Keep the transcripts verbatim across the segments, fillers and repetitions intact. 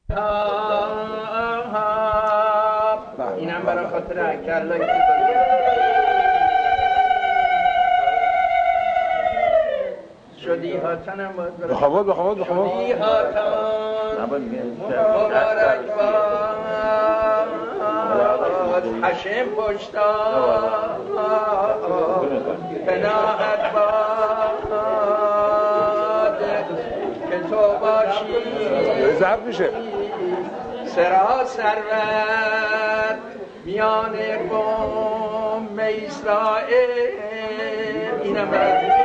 اینم برای خاطر اکرلایی که شدی هاتنم باید برای بخواد بخواد بخواد شدی هاتن مبارک باد حشم پشتاد پناهت باد که تو باشی ضبط میشه سرا سرور میان قوم اسرائیل اینم برای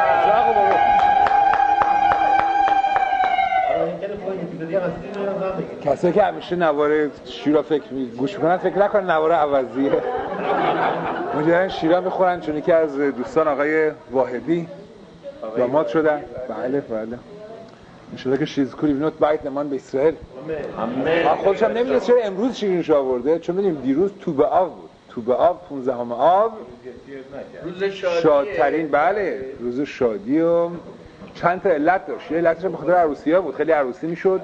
کسایی که همیشه نوار شیرا فکر می... گوش میکنن فکر نکنن نوار عوضیه مجرد شیرا میخورن چون یکی از دوستان آقای واحدی داماد شدن. بله بله انشالله که شیز کوری بینوت باید نمان به اسرائیل. من خودشم نمیدونست چرا امروز شیرینش آورده چون بدیم دیروز تو به آب بود. تو به آب پونزدهم آب روز شادیه شادترین بله روز شادی و چند تا علت داشت. یه علتش به خاطر عروسی‌ها بود خیلی عروسی میشد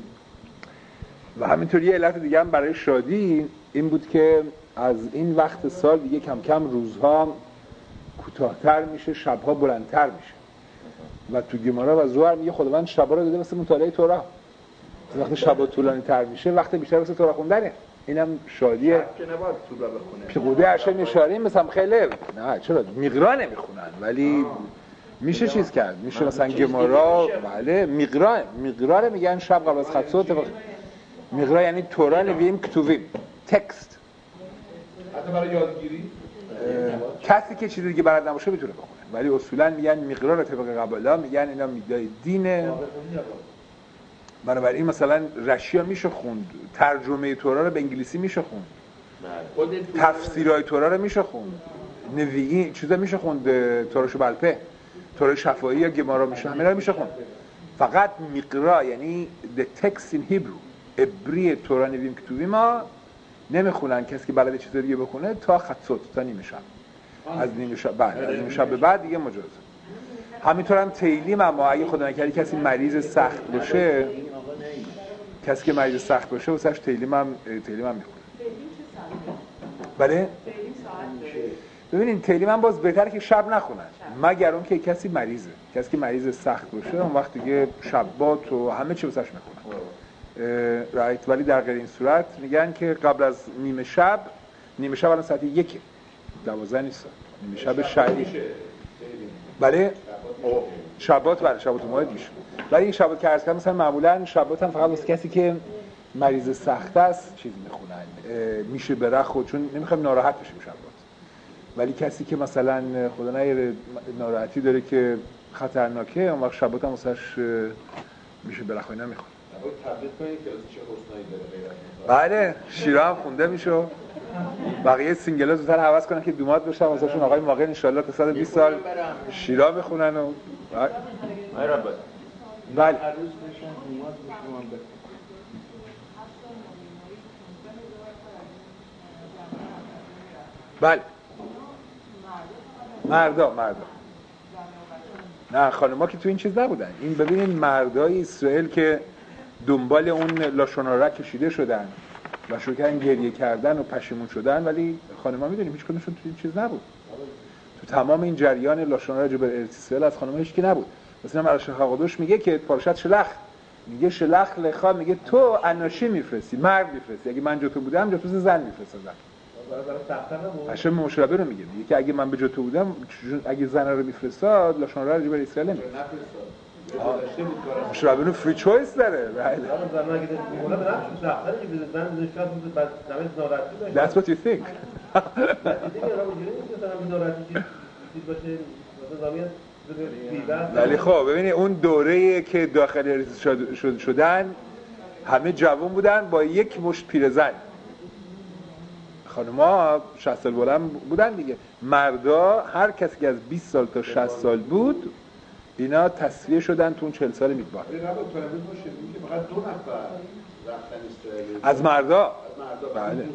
و همینطور یه علت دیگه هم برای شادی این بود که از این وقت سال دیگه کم کم روزها کوتاه‌تر میشه شبها بلندتر میشه و تو گمارا و زوار میگه خداوند شبا رو داده واسه مطالعه تورات. وقتی شبا طولانی تر میشه وقت بیشتر واسه تورات خوندنه. اینم شادیه که نباید طولا بخونه پیقوده عشق میشاریم مثلا خیلی نه چرا میقرا نمیخونن ولی میشه چیز کرد میشه مثلا گمارا بله میقرا میقرا رو میگن شب قبل از خطوت میقرا یعنی تورا نویم کتوبیم تکست حتی برای یادگیری کسی که چیز دیگه بلد نباشه میتونه بخونه ولی اصولا میگن میقرا رو طبق قبلا میگن اینا میدای دینه. بنابراین مثلا رشیا میشه خوند ترجمه تورا رو به انگلیسی میشه خوند تفسیرهای تورا رو میشه خوند نویی چیزا میشه خوند توراشو بلپه تورای شفاهی یا گمارا میشه همینا رو میشه خوند فقط میقرا یعنی the text in Hebrew عبری تورا نویم کتوبی ما نمیخونن کسی که بلد چیز دیگه بخونه تا خطوت تا نیمه شب از نیمه شب بعد از نیمه شب به بعد دیگه مجازه. همینطور هم تیلیم اما اگه خدا نکرده کسی مریض سخت باشه کسی که مریض سخت باشه واسش تیلیم هم تیلیم هم میخونه. بله ببینید تیلیم هم باز بهتره که شب نخونن مگر اون که کسی مریضه کسی که مریض سخت باشه اون وقت دیگه شبات و همه چی واسش میخونن رایت. ولی در غیر این صورت میگن که قبل از نیمه شب نیمه شب الان ساعت یک دوازده نیست نیمه شب شعری بله شبات بله شبات ماهد میشه ولی این شبات که عرض کردم مثلا معمولا شبات هم فقط واسه کسی که مریض سخت است چیز میخونن میشه بره خود چون نمیخوایم ناراحت بشیم شبات ولی کسی که مثلا خدا نگیره ناراحتی داره که خطرناکه اون وقت شبات هم واسش میشه بره خود نمیخونه. تبلیغ کنید که چه حسنایی داره بله شیرا هم خونده میشه بقیه سینگل‌ها زودتر حواس کنن که دومات بشن واسهشون آقای ماقر ان شاء الله تا صد و بیست سال شیرا بخونن و بله بله مردا مردا نه خانم‌ها که تو این چیز نبودن. این ببینید مردای اسرائیل که دنبال اون لاشونارا کشیده شدن و شروع کردن گریه کردن و پشیمون شدن ولی خانم‌ها میدونیم هیچ کدومشون تو این چیز نبود. تو تمام این جریان لاشونارا جبر ارتسال از خانم‌ها هیچ کی نبود. مثلا مرشح قدوش میگه که پارشات شلخ میگه شلخ لخا میگه تو اناشی میفرستی مرد میفرستی اگه من جا تو بودم جا تو زن میفرستادم برای سخته نبود هاشم مشربه رو میگه میگه که اگه من به جا تو بودم اگه زن رو میفرستاد لاشونارا رو جبر اسرائیل نمیفرستاد مشربه رو فری چویس داره That's what you think. ولی خب ببینید اون دوره‌ای که داخل ارتباط شدن همه جوان بودن با یک مشت پیرزن. خانم‌ها شصت سال بلند بودن دیگه. مردا هر کسی که از بیست سال تا شصت سال بود اینا تصفیه شدن تو اون چهل سال میدبار. فقط دو نفر رفتن اسرائیل از مردا. از مردا. بله.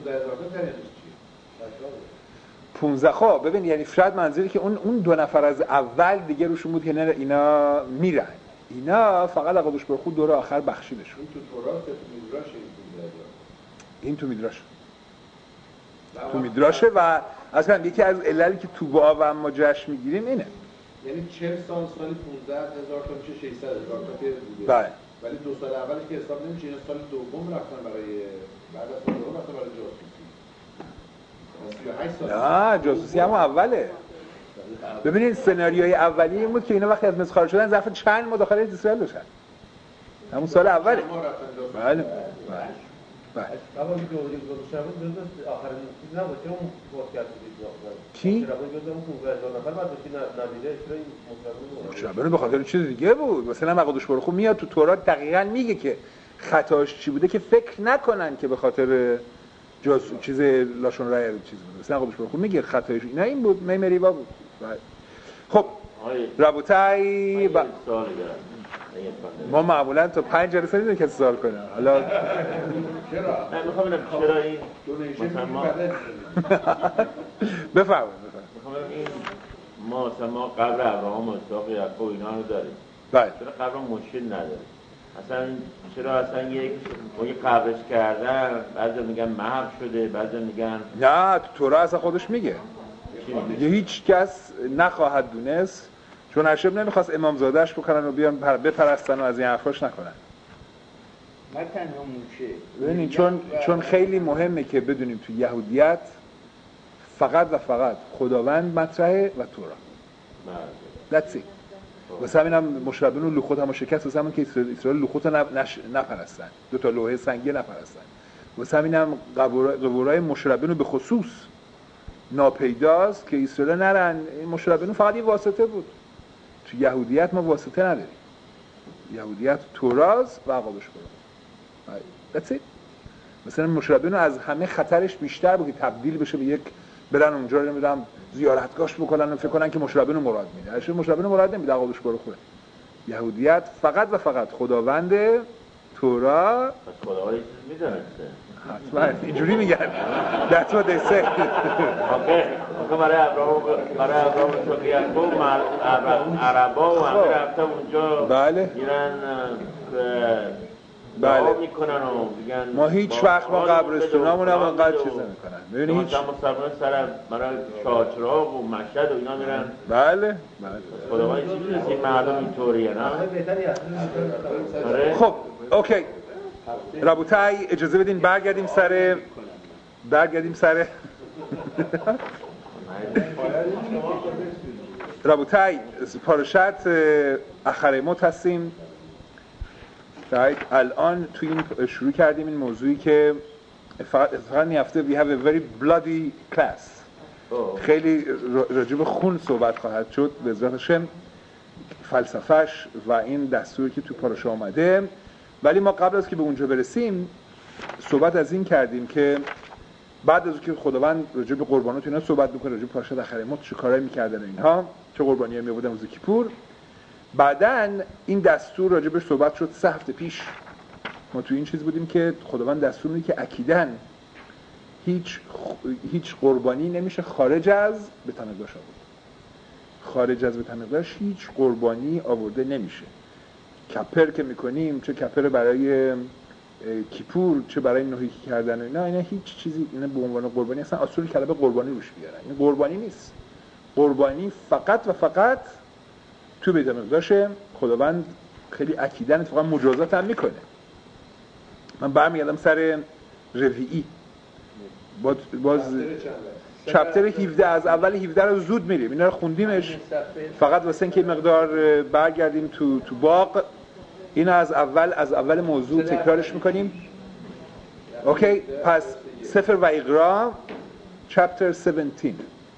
پونزده پونزده خب ببین یعنی شاید منظوری که اون اون دو نفر از اول دیگه روشون بود که نه اینا میرن اینا فقط قدوس برخو دور آخر بخشیده شد. این تو تورات تو میدراش این تو میدراش تو میدراشه و اصلا یکی از عللی که تو با و ما جشن میگیریم اینه. یعنی چهل سال سالی پانزده هزار تا میشه ششصد هزار تا که بوده. بله. ولی دو سال اولش که حساب نمیشه، اینا سال دوم رفتن برای بعد از سال دوم رفتن برای جاسوسی. نه جاسوسی هم اوله. ببینید سناریوی اولی این بود که اینا وقتی از مصر خارج شدن ظرف چند ماه داخل اسرائیل داشتن. همون سال اوله. بله. بله. اما که دوری گذاشتن بود آخرین چیز نبود که اون واقعیت بود. کی؟ مشابه به خاطر چیز دیگه بود. مثلا مقدوش برخو میاد تو تورات دقیقاً میگه که خطاش چی بوده که فکر نکنن که به خاطر جاسو چیز لاشون رای چیز بود. مثلا مقدوش برخو میگه خطاش اینا این بود، میمریوا بود. خب رابطه‌ای با ما معمولا تا پنج جلسه میذاریم که سوال کنه. حالا چرا؟ من میخوام ببینم چرا این دونیشن ما بفرمایید بفرمایید. میخوام ببینم این ما مثلا ما قبر ابراهام و اسحاق و یعقوب اینا رو داریم. بله. چرا قبر مشکل نداره؟ اصلا چرا اصلا یک با یک قبرش کردن بعضی میگن محو شده، بعضی میگن نه تو تورات اصلا خودش میگه میگه هیچ کس نخواهد دونست، چون هاشم نمیخواست امامزادهش بکنن و بیان بپرستن و از این حرفاش نکنن. نه تنها موشه. ببینید چون چون خیلی مهمه که بدونیم تو یهودیت فقط و فقط خداوند مطرحه و تورات. That's it. واسه همینم مشربین و لوخوت هم شکست، واسه همین که اسرائیل لوخوت رو نپرستن، دو تا لوحه سنگی نپرستن. واسه همینم قبورای مشربین رو به خصوص ناپیداست که اسرائیل نرن. این مشربین فقط یه واسطه بود. تو یهودیت ما واسطه نداریم. یهودیت تورات و قابش برو. That's it. مثلا مشربین از همه خطرش بیشتر بود که تبدیل بشه به یک برن اونجا رو نمیدونم زیارتگاهش بکنن و فکر کنن که مشربین رو مراد میده. اصلا مشربین رو مراد نمیده، قابش برو خوره. یهودیت فقط و فقط خداوند تورات. پس خداوند چیز میدونسته. حتما اینجوری میگن. That's what they say. اوکی. آخه برای ابراهام برای ابراهام و یعقوب عربا و همه رفته اونجا. بله. میرن بله. میکنن و میگن ما هیچ وقت ما قبرستونامون هم انقدر چیز نمیکنن. ببینید هیچ مسلمان سر برای شاهچراغ و مشهد و اینا میرن. بله. بله. خداوند چیزی نیست این مردم اینطوریه نه؟ خب اوکی. رابطه‌ای اجازه بدین برگردیم سر برگردیم سر رابطه‌ای پارشت اخرموت هستیم. right. الان توی این شروع کردیم این موضوعی که فقط اتفاقا این هفته we have a very bloody class. خیلی راجع به خون صحبت خواهد شد به عزت هاشم، فلسفهش و این دستوری که تو پاراشا آمده. ولی ما قبل از که به اونجا برسیم صحبت از این کردیم که بعد از که خداوند راجع به قربانات اینا صحبت می‌کنه، راجع به پارشت اخرموت چه کارایی می‌کردن اینها، چه قربانی‌هایی می‌آوردن روز کیپور. بعدن این دستور راجع بهش صحبت شد سه هفته پیش. ما تو این چیز بودیم که خداوند دستور میده که اکیداً هیچ هیچ قربانی نمیشه خارج از بیت المقدس آورد. خارج از بیت المقدس هیچ قربانی آورده نمیشه. کپر که میکنیم، چه کپر برای کیپور چه برای نوحی کردن و اینا، اینا هیچ چیزی اینا به عنوان قربانی اصلا اصول کلمه قربانی روش بیارن. این قربانی نیست. قربانی فقط و فقط تو بیت المقدس. خداوند خیلی اکیداً اتفاقا مجازات هم میکنه. من برمیگردم سر رفیعی باز, باز چپتر هفده از اول هفده رو زود میریم، اینا رو خوندیمش فقط واسه اینکه مقدار برگردیم تو تو باغ. اینا از اول از اول موضوع تکرارش میکنیم. اوکی. پس سفر وایقرا چپتر هفده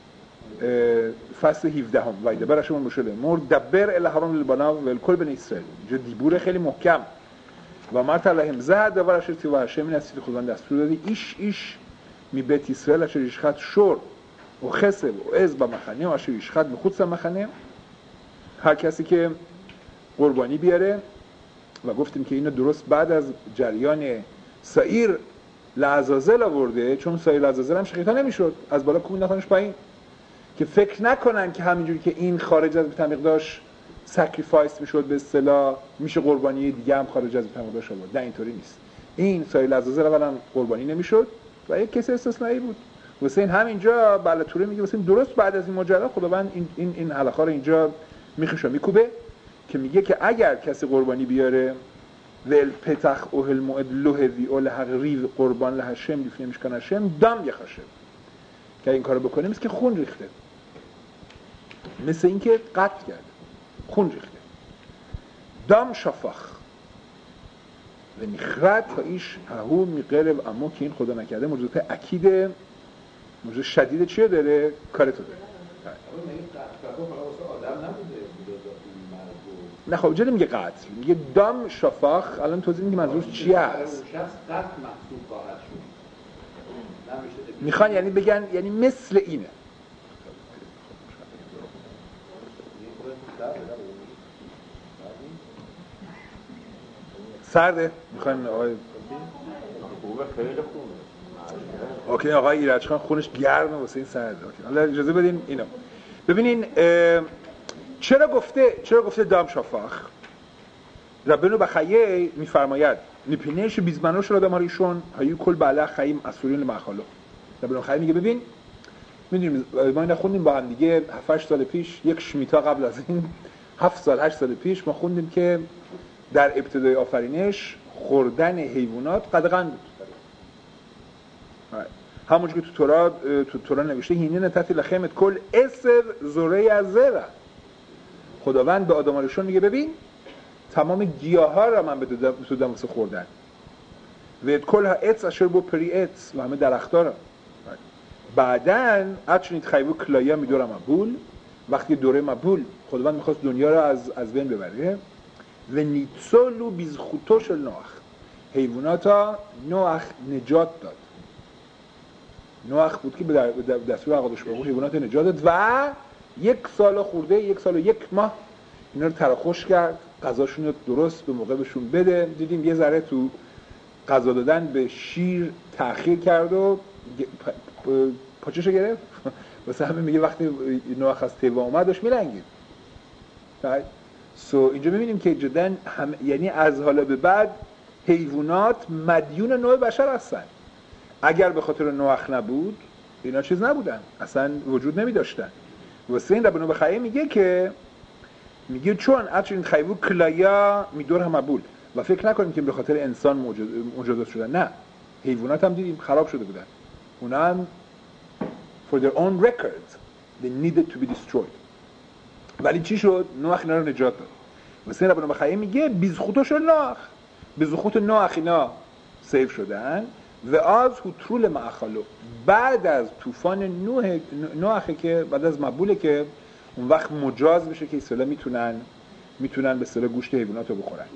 فصل هفده هم وایده براشون مشله مور دبر الهارون لبنا و الکل بن اسرائیل. اینجا دیبور خیلی محکم و مرت لهم زهد دورش تی و هاشم این است که خداوند دستور دادی ایش ایش می بیت اسرائیل اشر یشخط شور و خسب و از با مخنه و اشر یشخط بخودس مخنه، هر کسی که قربانی بیاره. و گفتیم که اینو درست بعد از جریان سعیر لعزازل آورده، چون سعیر لعزازل هم شقیقه نمیشد، از بالا کوبوندنش پایین که فکر نکنن که همینجوری که این خارج از بیت المقدس سکریفایس میشد به اصطلاح میشه قربانی دیگه هم خارج از تمداش آورد. نه اینطوری نیست. این سایل عزازل اولا قربانی نمیشد و یک کسی استثنایی بود. حسین همینجا بلاتوره میگه حسین درست بعد از این ماجرا خداوند این این این حلقه رو اینجا میخشه میکوبه که میگه که اگر کسی قربانی بیاره ول پتخ اوهل موعد لوهوی اول حق ریو قربان لهشم لیفنی میشکنه شم دم یخشه که این کارو بکنه مثل که خون ریخته، مثل اینکه قتل کرد، خون ریخته. دم شفاخ و نخرت ها ایش ههو میقرب اما که این خدا نکرده موجودات اکیده موجود شدید چیه داره؟ کارتو داره. نه خب جدی میگه قتل، میگه دم شفاخ. الان توضیح میگه منظورش چی هست؟ میخوان یعنی بگن یعنی مثل اینه. سرده؟ میخوان آقای خوبه خیلی خوبه. اوکی آقای ایرج خان خونش گرمه واسه این سرده. اوکی حالا اجازه بدین اینو ببینین. چرا گفته چرا گفته دام شفاخ؟ ربنا بخیه میفرماید نپینش بیزمنوش را دماریشون هایو کل بالا خیم اسورین مخالو. ربنا بخیه میگه ببین میدونیم ما اینا خوندیم با هم دیگه هفت هشت سال پیش، یک شمیتا قبل از این هفت سال هشت سال پیش ما خوندیم که در ابتدای آفرینش خوردن حیوانات قدغن بود. همونجور که تو تورات تو تورات نوشته هینه نتفی لخیمت کل اسر زوره از زره. خداوند به آدم آریشون میگه ببین تمام گیاه ها را من به تو دم واسه خوردن و کل ها اتس اشر بو پری اتس و همه درخت ها را بعدن اچنید خیبو کلایا میدورم مبول. وقتی دوره مبول خداوند میخواست دنیا را از از بین ببره و نیتسولو بیز خوتوش نوح حیوانات ها نوح نجات داد. نوح بود که به دستور آقادش بقول حیوانات نجات داد و یک سال خورده یک سال و یک ماه اینا رو تراخوش کرد، غذاشون رو درست به موقع بهشون بده. دیدیم یه ذره تو غذا دادن به شیر تأخیر کرد و پاچشو گرفت. واسه همه میگه وقتی نوح از تیوه اومد داشت میلنگید. سو اینجا میبینیم که جدا هم یعنی از حالا به بعد حیوانات مدیون نوع بشر هستن. اگر به خاطر نوح نبود اینا چیز نبودن، اصلا وجود نمی داشتن. واسه این ربنا بخیه میگه که میگه چون اچین خیبو کلایا میدور هم مبول و فکر نکنیم که به خاطر انسان موجودات شدن. نه، حیوانات هم دیدیم خراب شده بودن، اونا هم for their own record they needed to be destroyed. ولی چی شد؟ نوح اینا رو نجات داد. واسه ربنا بخیه میگه بیزخوتوش نوح، بیزخوت نوح اینا سیو شدن و از هوترول معخالو بعد از طوفان نوح نوحه که بعد از مبوله که اون وقت مجاز بشه که اصلا میتونن میتونن به اصطلاح گوشت حیوانات رو بخورن.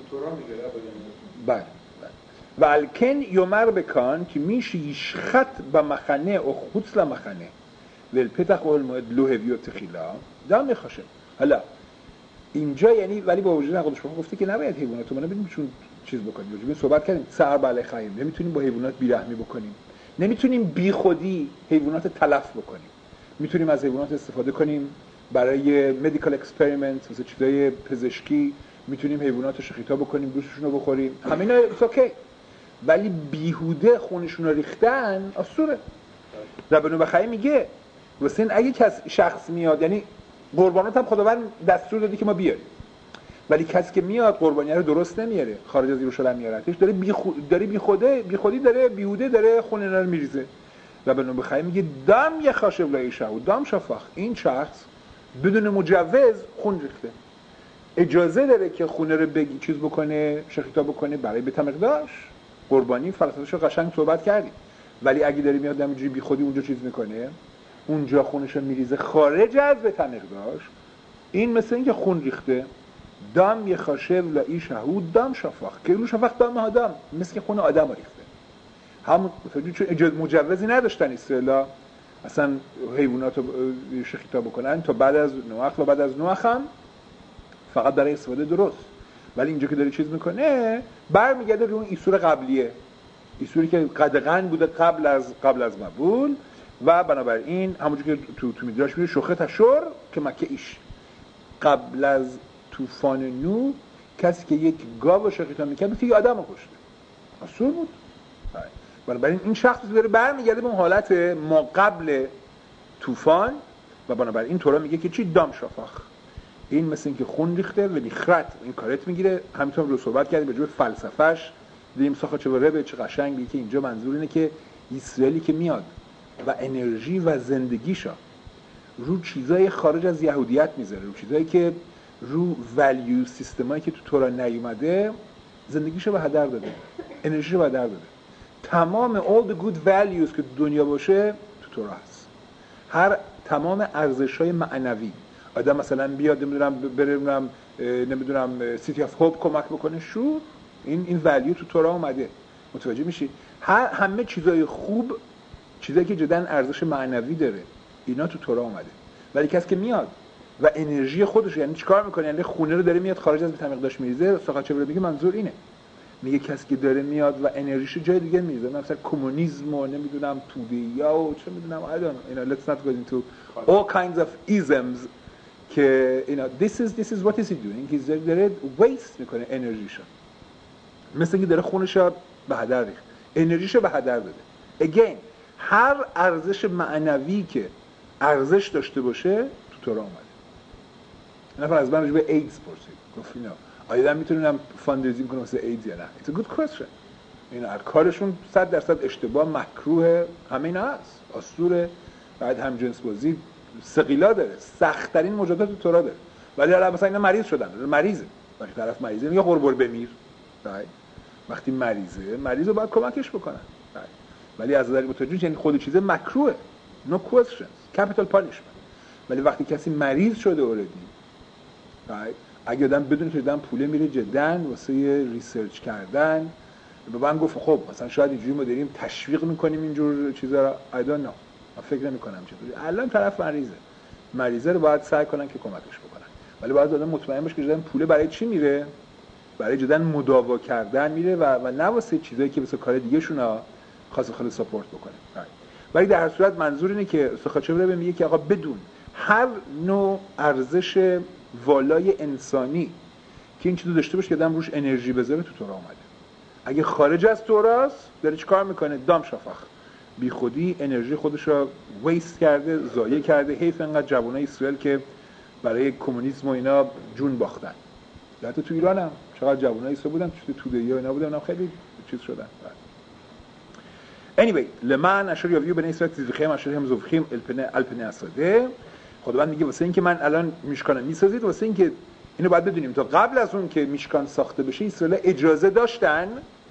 بله و الکن یومر بکان که میشه یشخط به مخنه و خودسل مخنه ول پتخ و الموعد لوهوی و تخیلا دام میخواشه. حالا اینجا یعنی ولی با وجود نقدش گفته که نباید حیوانات رو ببینیم چون چیز بکنیم. راجع به صحبت کردیم سر بله خیم، نمیتونیم با حیوانات بیرحمی بکنیم، نمیتونیم بی خودی حیوانات تلف بکنیم. میتونیم از حیوانات استفاده کنیم برای مدیکال اکسپریمنت مثل چیزای پزشکی، میتونیم حیوانات رو شخیتا بکنیم گوشتشون رو بخوریم، همینا اوکی. ولی بیهوده خونشون رو ریختن آسوره. ربنا بخیه میگه واسه این اگه کس شخص میاد، یعنی قربانات هم خداوند دستور دادی که ما بیاریم، ولی کسی که میاد قربانی رو درست نمیاره، خارج از یروشلم میارتش، داره بی خود داره بی خوده بی خودی داره بیهوده داره خون اینا رو میریزه. ربنا بخیه میگه دم یه خاشب لایشه و دم شفاخ. این شخص بدون مجوز خون ریخته، اجازه داره که خونه رو بگی چیز بکنه، شخیتا بکنه برای بیت مقداش قربانی فلسفه‌شو قشنگ صحبت کردیم. ولی اگه داری میاد همینجوری بی خودی اونجا چیز میکنه، اونجا خونش رو میریزه خارج از بیت مقداش، این مثل اینکه خون ریخته. دم یه خاشب لایشه و دم شفاخ که اون شفاخ دم آدم مثل که خون آدم ریخته. همون چون اجازه مجوزی نداشتن اصلا اصلا حیوانات رو شخیتا بکنن تا بعد از نوح و بعد از نوح هم فقط برای استفاده درست. ولی اینجا که داره چیز میکنه برمیگرده رو اون ایسور قبلیه، ایسوری که قدغن بوده قبل از قبل از مبول و بنابراین همونجور که تو تو میدراش میگه شوخه تشور که مکه ایش قبل از طوفان نوح کسی که یک گاو شقیقه میکرد که یه آدم رو کشته اصول بود. بنابراین این شخص داره برمیگرده به اون حالت ما قبل طوفان و بنابراین تورا میگه که چی دام شفاخ، این مثل این که خون ریخته ولی خرت این کارت میگیره. همینطور رو صحبت کردیم به جور فلسفهش دیدیم ساخت چه ربه چه قشنگی که اینجا منظور اینه که اسرائیلی که میاد و انرژی و زندگیشا رو چیزای خارج از یهودیت میذاره، رو چیزایی که رو ولیو سیستمایی که تو تورا نیومده زندگیشو به هدر داده، انرژیشو به هدر داده. تمام all the good values که دنیا باشه تو تورا هست. هر تمام ارزش‌های معنوی آدم مثلا بیاد نمیدونم بره نمیدونم نمیدونم سیتی اف هوپ کمک بکنه شو این این ولیو تو تورا اومده. متوجه میشی؟ هر همه چیزای خوب چیزایی که جداً ارزش معنوی داره اینا تو تورا اومده. ولی کسی که میاد و انرژی خودش یعنی چیکار میکنه؟ یعنی خونه رو داره میاد خارج از بی‌تمیقداش میریزه. ساقاچه میگه منظور اینه، میگه کسی که داره میاد و انرژیشو جای دیگه میریزه، مثلا کمونیسم و نمیدونم توده‌ایا و چه میدونم I don't know you know let's not go into all kinds of isms که you know this is this is what is he doing he's داره waste میکنه انرژیشو، مثل اینکه داره خونشو به هدر ریخت، انرژیشو به هدر داده. again هر ارزش معنوی که ارزش داشته باشه تو تورا اومده. نفر از من راجع به ایدز پرسید، گفت اینا آیا میتونم فاندریزینگ کنم واسه ایدز یا نه؟ It's a good question. این هر کارشون صد درصد اشتباه مکروه همه اینا هست. آسوره، بعد هم جنس بازی ثقیلا داره، سخت ترین موجودات تو تورا داره. ولی الان مثلا اینا مریض شدن، مریضه. وقتی طرف مریضه میگه قربور بمیر. right. وقتی مریضه، مریضو باید کمکش بکنن. right. ولی از نظر متوجه یعنی خود چیزه مکروه. No questions. Capital punishment. ولی وقتی کسی مریض شده اوردی right. اگه آدم بدونه که آدم پوله میره جدن واسه ریسرچ کردن به من گفت خب مثلا شاید اینجوری ما داریم تشویق میکنیم اینجور چیزا رو I don't know من فکر نمیکنم چطوری. الان طرف مریضه مریضه رو باید سعی کنن که کمکش بکنن، ولی باید آدم مطمئن باشه که جدن پوله برای چی میره، برای جدن مداوا کردن میره و و نه واسه چیزایی که واسه کار دیگه شونا خاص خاله ساپورت بکنه. ولی در هر صورت منظور اینه که سخاچه رو میگه که آقا بدون هر نوع ارزش والای انسانی که این چیزو داشته باشه که آدم روش انرژی بذاره تو تورا اومده. اگه خارج از توراست داره چیکار میکنه؟ دام شفاخ، بی خودی انرژی خودش رو ویست کرده، ضایع کرده. حیف انقدر جوانای اسرائیل که برای کمونیسم و اینا جون باختن. حتی تو ایران هم چقدر جوانای اسرائیل بودن تو توده‌ای و اینا بودن، اونم خیلی چیز شدن. anyway لمن اشار یاویو بنی اسرائیل تزخیم اشار هم زوخیم الپنه الپنه اساده. خداوند میگه واسه اینکه من الان میشکانم میسازید، واسه اینکه اینو باید بدونیم تا قبل از اون که میشکان ساخته بشه اسرائیل اجازه داشتن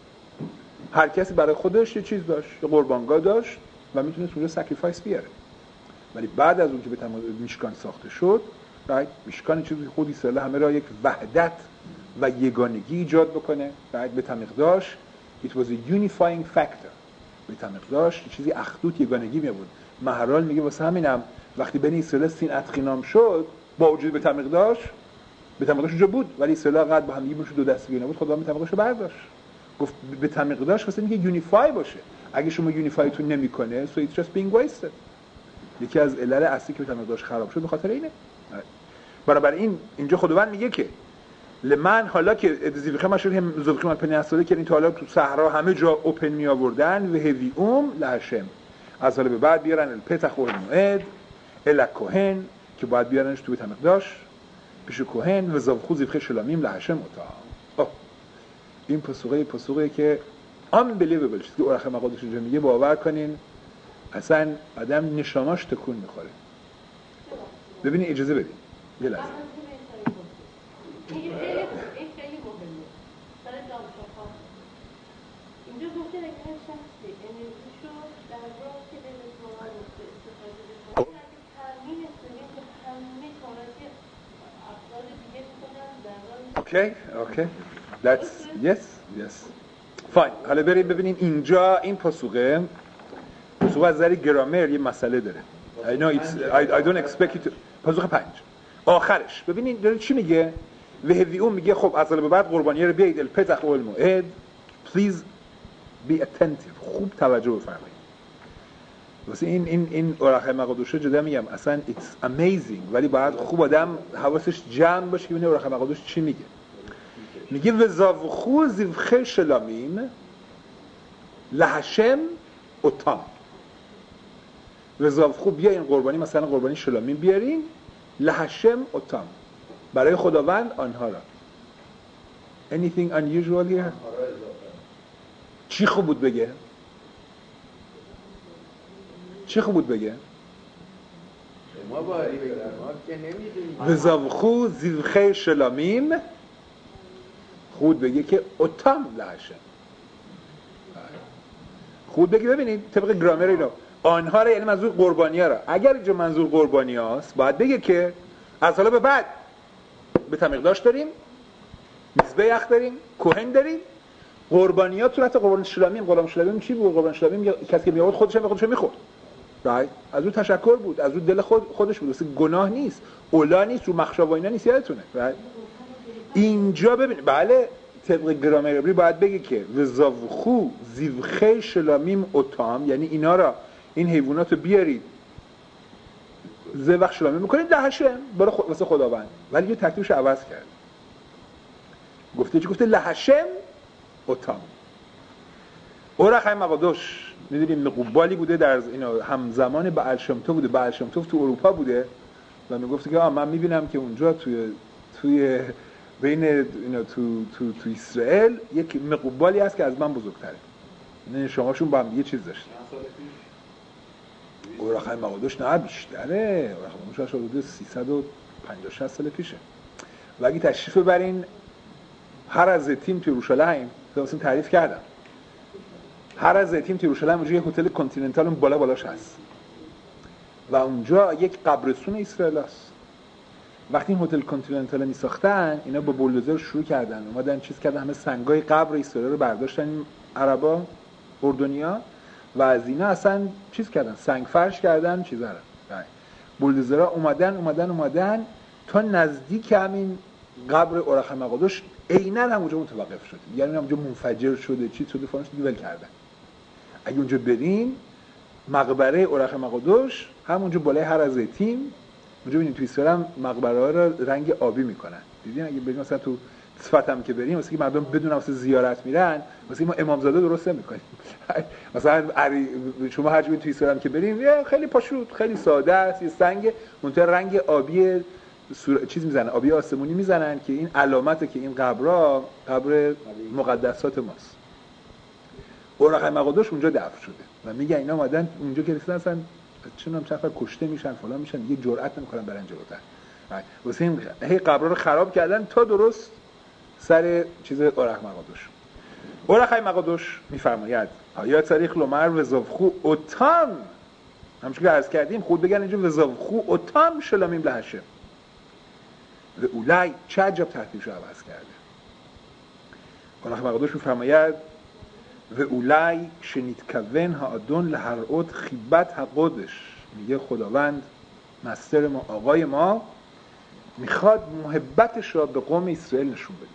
هر کسی برای خودش یه چیز داشت، یه قربانگاه داشت و میتونه اونجا سکریفایس بیاره. ولی بعد از اون که به تمام میشکان ساخته شد بعد میشکان چیزی خود اسرائیل همه را یک وحدت و یگانگی ایجاد بکنه. بعد به تمقداش it was a unifying factor، به تمقداش چیزی اخدود یگانگی می بود. مهرال میگه واسه همینم وقتی بنی اسرائیل سین اتخینام شد با وجود به تمقداش به تمقداش اونجا بود ولی اسرائیل قد با هم دیگه دو دستگی نبود، خدا به تمقداشو برداشت گفت به تمقداش واسه اینکه یونیفای باشه. اگه شما یونیفایتون نمیکنه so it's just being wasted. یکی از علل اصلی که به تمقداش خراب شد به خاطر اینه. بنابراین اینجا خداوند میگه که لمن حالا که زیوخه مشهور هم زوخه من پنی اساده که این تا حالا تو صحرا همه جا اوپن می آوردن و هوی اوم لهشم از حالا به بعد بیارن الپتخ و الموعد الا کوهن که باید بیارنش تو بیت المقدس پیش کوهن و زوخو زیوخه شلامیم لهشم اتا. این پسوقه پسوقه که unbelievable چیزی که اورخه مقادش اینجا میگه باور کنین اصلا آدم نشاناش تکون میخوره. ببینید اجازه بدین یه لحظه این خیلی این خیلی مهمه. سر دام شفاخ اینجا گفته که هر شخصی انرژیشو در راه که به نظام استفاده بکنه اگه تامین کنیم که همه کارهای افراد دیگه میکنن در راه. اوکی اوکی that's yes yes fine. حالا بریم ببینیم اینجا این پاسوقه پاسوقه از نظر گرامر یه مسئله داره. I know it's I, I don't expect you to پاسوقه پنج آخرش ببینید داره چی میگه. و هویون میگه خب از حالا به بعد قربانی رو بیایید الپتخ و الموعد please be attentive خوب توجه بفرمایید. واسه این این این اورخای مقادوشه جدا میگم اصلا it's amazing، ولی باید خوب آدم حواسش جمع باشه که ببینه اورخای مقادوش چی میگه. میگه وزاوخو زیوخه شلامیم لهشم اوتام. وزاوخو بیا این قربانی، مثلا قربانی شلامیم بیارین، لهشم اوتام، برای خداوند آنها را. anything unusual here؟ چی خوب بود بگه؟ چی خوب بود بگه؟ ما باری بگم ما که نمیدونیم. وزاوخو زیوخه شلامیم، خود بگه که اوتام لهشم. خود بگه ببینید طبق گرامر اینا آنها را، یعنی منظور قربانی ها را. اگر اینجا منظور قربانی هاست باید بگه که از حالا به بعد به تمیقداش داریم، مذبح داریم، کوهن داریم، قربانی ها تو حتی قربان شلامیم. قربان شلامیم چی بود؟ قربان شلامیم کسی که میآورد خودش هم به خودش میخورد. رایت؟ از اون تشکر بود، از اون دل خود خودش بود، اصلا گناه نیست، اولا نیست، رو مخشا و اینا نیست، یادتونه. رایت؟ اینجا ببین بله طبق گرامر عبری باید بگه که وزاوخو زیوخه شلامیم اوتام، یعنی اینا را، این حیوانات رو بیارید ذبح شلامیم میکنید لهشم برای خود واسه خداوند. ولی یه ترتیبش عوض کرد، گفته چی؟ گفته لهشم اوتام. اورخای مقادوش میدونیم مقوبالی بوده در اینا، همزمان با الشمتو بوده. با الشمتو تو اروپا بوده و میگفت که آ من میبینم که اونجا توی توی بین اینا تو تو تو اسرائیل یک مقوبالی هست که از من بزرگتره. نه شماشون با هم یه چیز داشتن. اورخای مقادوش نه بیشتره، اورخای مقادوش حدود سیصد و پنجاه شصت سال پیشه. و اگه تشریف ببرین هر از تیم تو یروشلایم، مثلا تعریف کردم، هر از تیم تو یروشلایم اونجا یه هتل کانتیننتال اون بالا بالاش هست و اونجا یک قبرستون اسرائیل است. وقتی این هتل کانتیننتال می ساختن اینا با بولدوزر شروع کردن، اومدن چیز کردن، همه سنگای قبر اسرائیل رو برداشتن عربا اردنیا و از اینا اصلا چیز کردن، سنگ فرش کردن چیزا رو. بولدوزرها اومدن اومدن اومدن تا نزدیک همین قبر اورخای مقادوش عیناً همونجا متوقف شد، یعنی همونجا منفجر شده، چی شده فلان شده، ول کردن. اگه اونجا برین مقبره اورخای مقادوش همونجا بالای هر از تیم، اونجا ببینید تو اسرائیل مقبره ها رو رنگ آبی میکنن. دیدین اگه بریم مثلا تو صفت هم که بریم واسه که مردم بدون واسه زیارت میرن، واسه ما امامزاده درست نمیکنیم. مثلا شما هر جایی تو اسرائیل که بریم خیلی پاشوت، خیلی ساده است، یه سنگ منتها رنگ آبی سور... چیز میزنن، آبی آسمونی میزنن که این علامته که این قبرها قبر مقدسات ماست. اورخای مقادوش اونجا دفن شده و میگن اینا اومدن اونجا که رسیدن اصلا چونم چند نفر کشته میشن فلان میشن، دیگه جرئت نمیکنن برن جلوتر. واسه این هی قبرها رو خراب کردن تا درست سر چیز اورخای مقادوش. اورخای مقادوش میفرماید آیا تاریخ لومر وزاوخو اوتام، همونجوری که عرض کردیم خود بگن اینجا وزاوخو اوتام شلامیم لهشم. و اولای چه عجب ترتیبش رو عوض کرده. اورخای مقادوش میفرماید و اولای شنید کون ها ادون لهرعود خیبت حقودش، میگه خداوند مستر ما، آقای ما میخواد محبتش را به قوم اسرائیل نشون بده.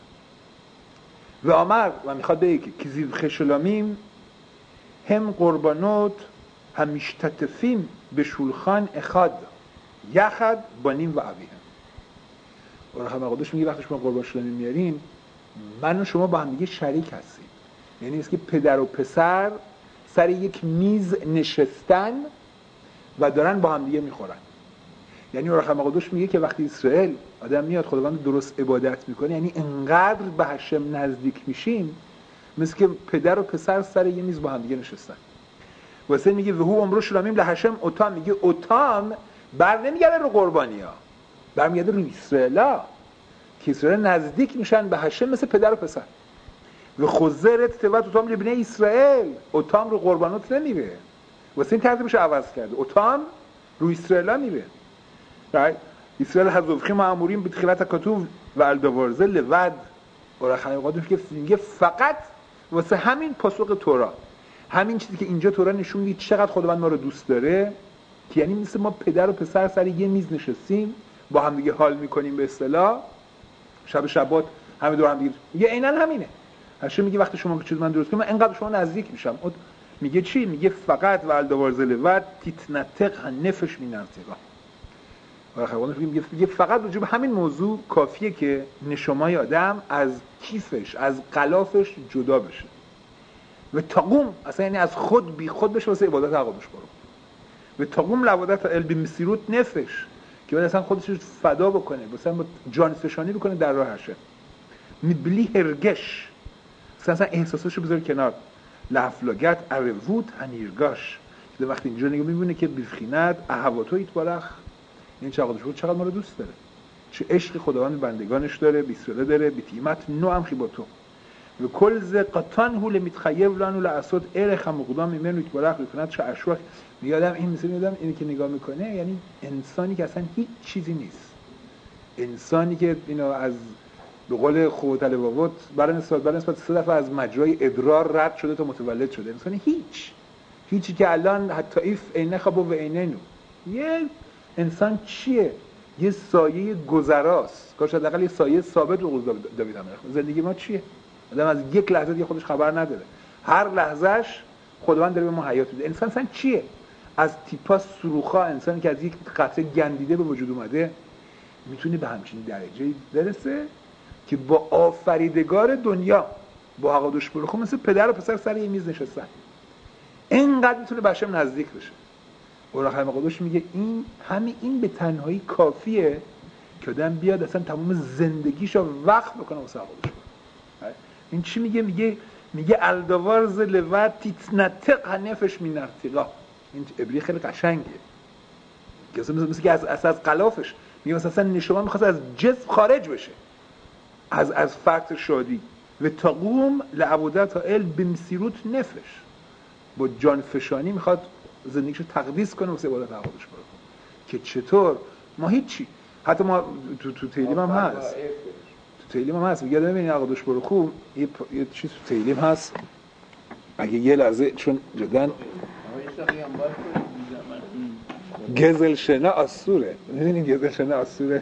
و آمر و میخواد بگه که زیوخه شلامیم هم قربانات هم مشتتفیم به شولخان اخاد یخد بانیم و عویهم. اورخای مقادوش میگه وقتی شما قربان شلامیم میارین من و شما با هم دیگه شریک هستیم، یعنی مثل که پدر و پسر سر یک میز نشستن و دارن با هم دیگه میخورن. یعنی اورخای مقادوش میگه که وقتی اسرائیل آدم میاد خداوند درست عبادت میکنه، یعنی انقدر به هشم نزدیک میشیم مثل که پدر و پسر سر یه میز با هم دیگه نشستن. واسه میگه و هو عمرو شلامیم لهشم اوتام، میگه اوتام بر نمیگرده رو قربانیا، برمیگرده رو اسرائیلا که اسرائیل نزدیک میشن به هشم مثل پدر و پسر. و خزرت تبت اوتام لبنی اسرائیل، اوتام رو قربانات نمیره، واسه این ترتیبش عوض کرده، اوتام رو اسرائیلا میره. right اسرائیل حذفخی مامورین به دخالت کتوب و الدوارزه لود. اورخای مقادوش که میگه فقط واسه همین پاسخ تورا، همین چیزی که اینجا تورا نشون میده چقدر خداوند ما رو دوست داره، که یعنی مثل ما پدر و پسر سر یه میز نشستیم با هم دیگه حال میکنیم، به اصطلاح شب شبات همه دور هم دیگه، یه عیناً همینه. هاشم میگه وقتی شما چیز من درست کنم من انقدر شما نزدیک میشم، میگه چی؟ میگه فقط و الدوارزله و تیتنتق نفش می نرتقا. و خیلی میگه میگه فقط وجود همین موضوع کافیه که نشمای آدم از کیفش، از غلافش جدا بشه و تقوم، اصلا یعنی از خود بی خود بشه واسه عبادت عقابش برو و تقوم لعبادت البی مسیروت نفش که باید اصلا خودش رو فدا بکنه، مثلا با جان فشانی بکنه در راه هشه میبلی هرگش، اصلا احساساشو بذاره کنار، لافلاگت عروت هنیرگاش که وقتی اینجا نگاه میبینه که بیفخیند احواتو ایتبارخ، این چقدر شد چقدر ما رو دوست داره، چه عشق خداوند بندگانش داره، بیسراله داره، بیتیمت نو هم خیباتو و کل ز قطان هول میتخیب لانو لعصد ارخ مقدام میمن ایتبارخ بکند چه اشوخ. میادم این مثل میادم اینی که نگاه میکنه یعنی انسانی که اصلا هیچ چیزی نیست، انسانی که اینو از به قول خوت البابوت برای نسبت برای نسبت سه دفعه از مجرای ادرار رد شده تا متولد شده، انسان هیچ هیچی که الان حتی ایف عینه خبو و عینه نو، یه انسان چیه؟ یه سایه گذراست، کاش حداقل یه سایه ثابت رو قوز داوید هم رخ. زندگی ما چیه؟ آدم از یک لحظه دیگه خودش خبر نداره، هر لحظهش خداوند داره به ما حیات میده. انسان اصلا چیه؟ از تیپا سروخا، انسانی که از یک قطره گندیده به وجود اومده میتونه به همچین درجه برسه که با آفریدگار دنیا، با حقادش برخون مثل پدر و پسر سر یه میز نشستن، اینقدر میتونه به هشم نزدیک بشه. اوراق حقادش میگه این همین این به تنهایی کافیه که آدم بیاد اصلا تمام زندگیشو وقف بکنه واسه حقادش. این چی میگه؟ میگه میگه الدوارز لوت تیتنتق نفش می نرتقا. این عبری خیلی قشنگه که مثل مثل که از از, از غلافش میگه مثلا نشما میخواست از جسم خارج بشه، از از فرط شادی و تقوم لعبودت ال بمسیروت نفش، با جان فشانی میخواد زندگیشو تقدیس کنه واسه عبادت عقابش بره. که چطور؟ ما هیچی، حتی ما تو تو تیلیم هم هست، تو تیلیم هم هست میگه ببینید عقابش برو خوب یه یه چیز تو تیلیم هست، اگه یه لحظه چون جدن گزل شنا آسوره، ببینید گزل شنا آسوره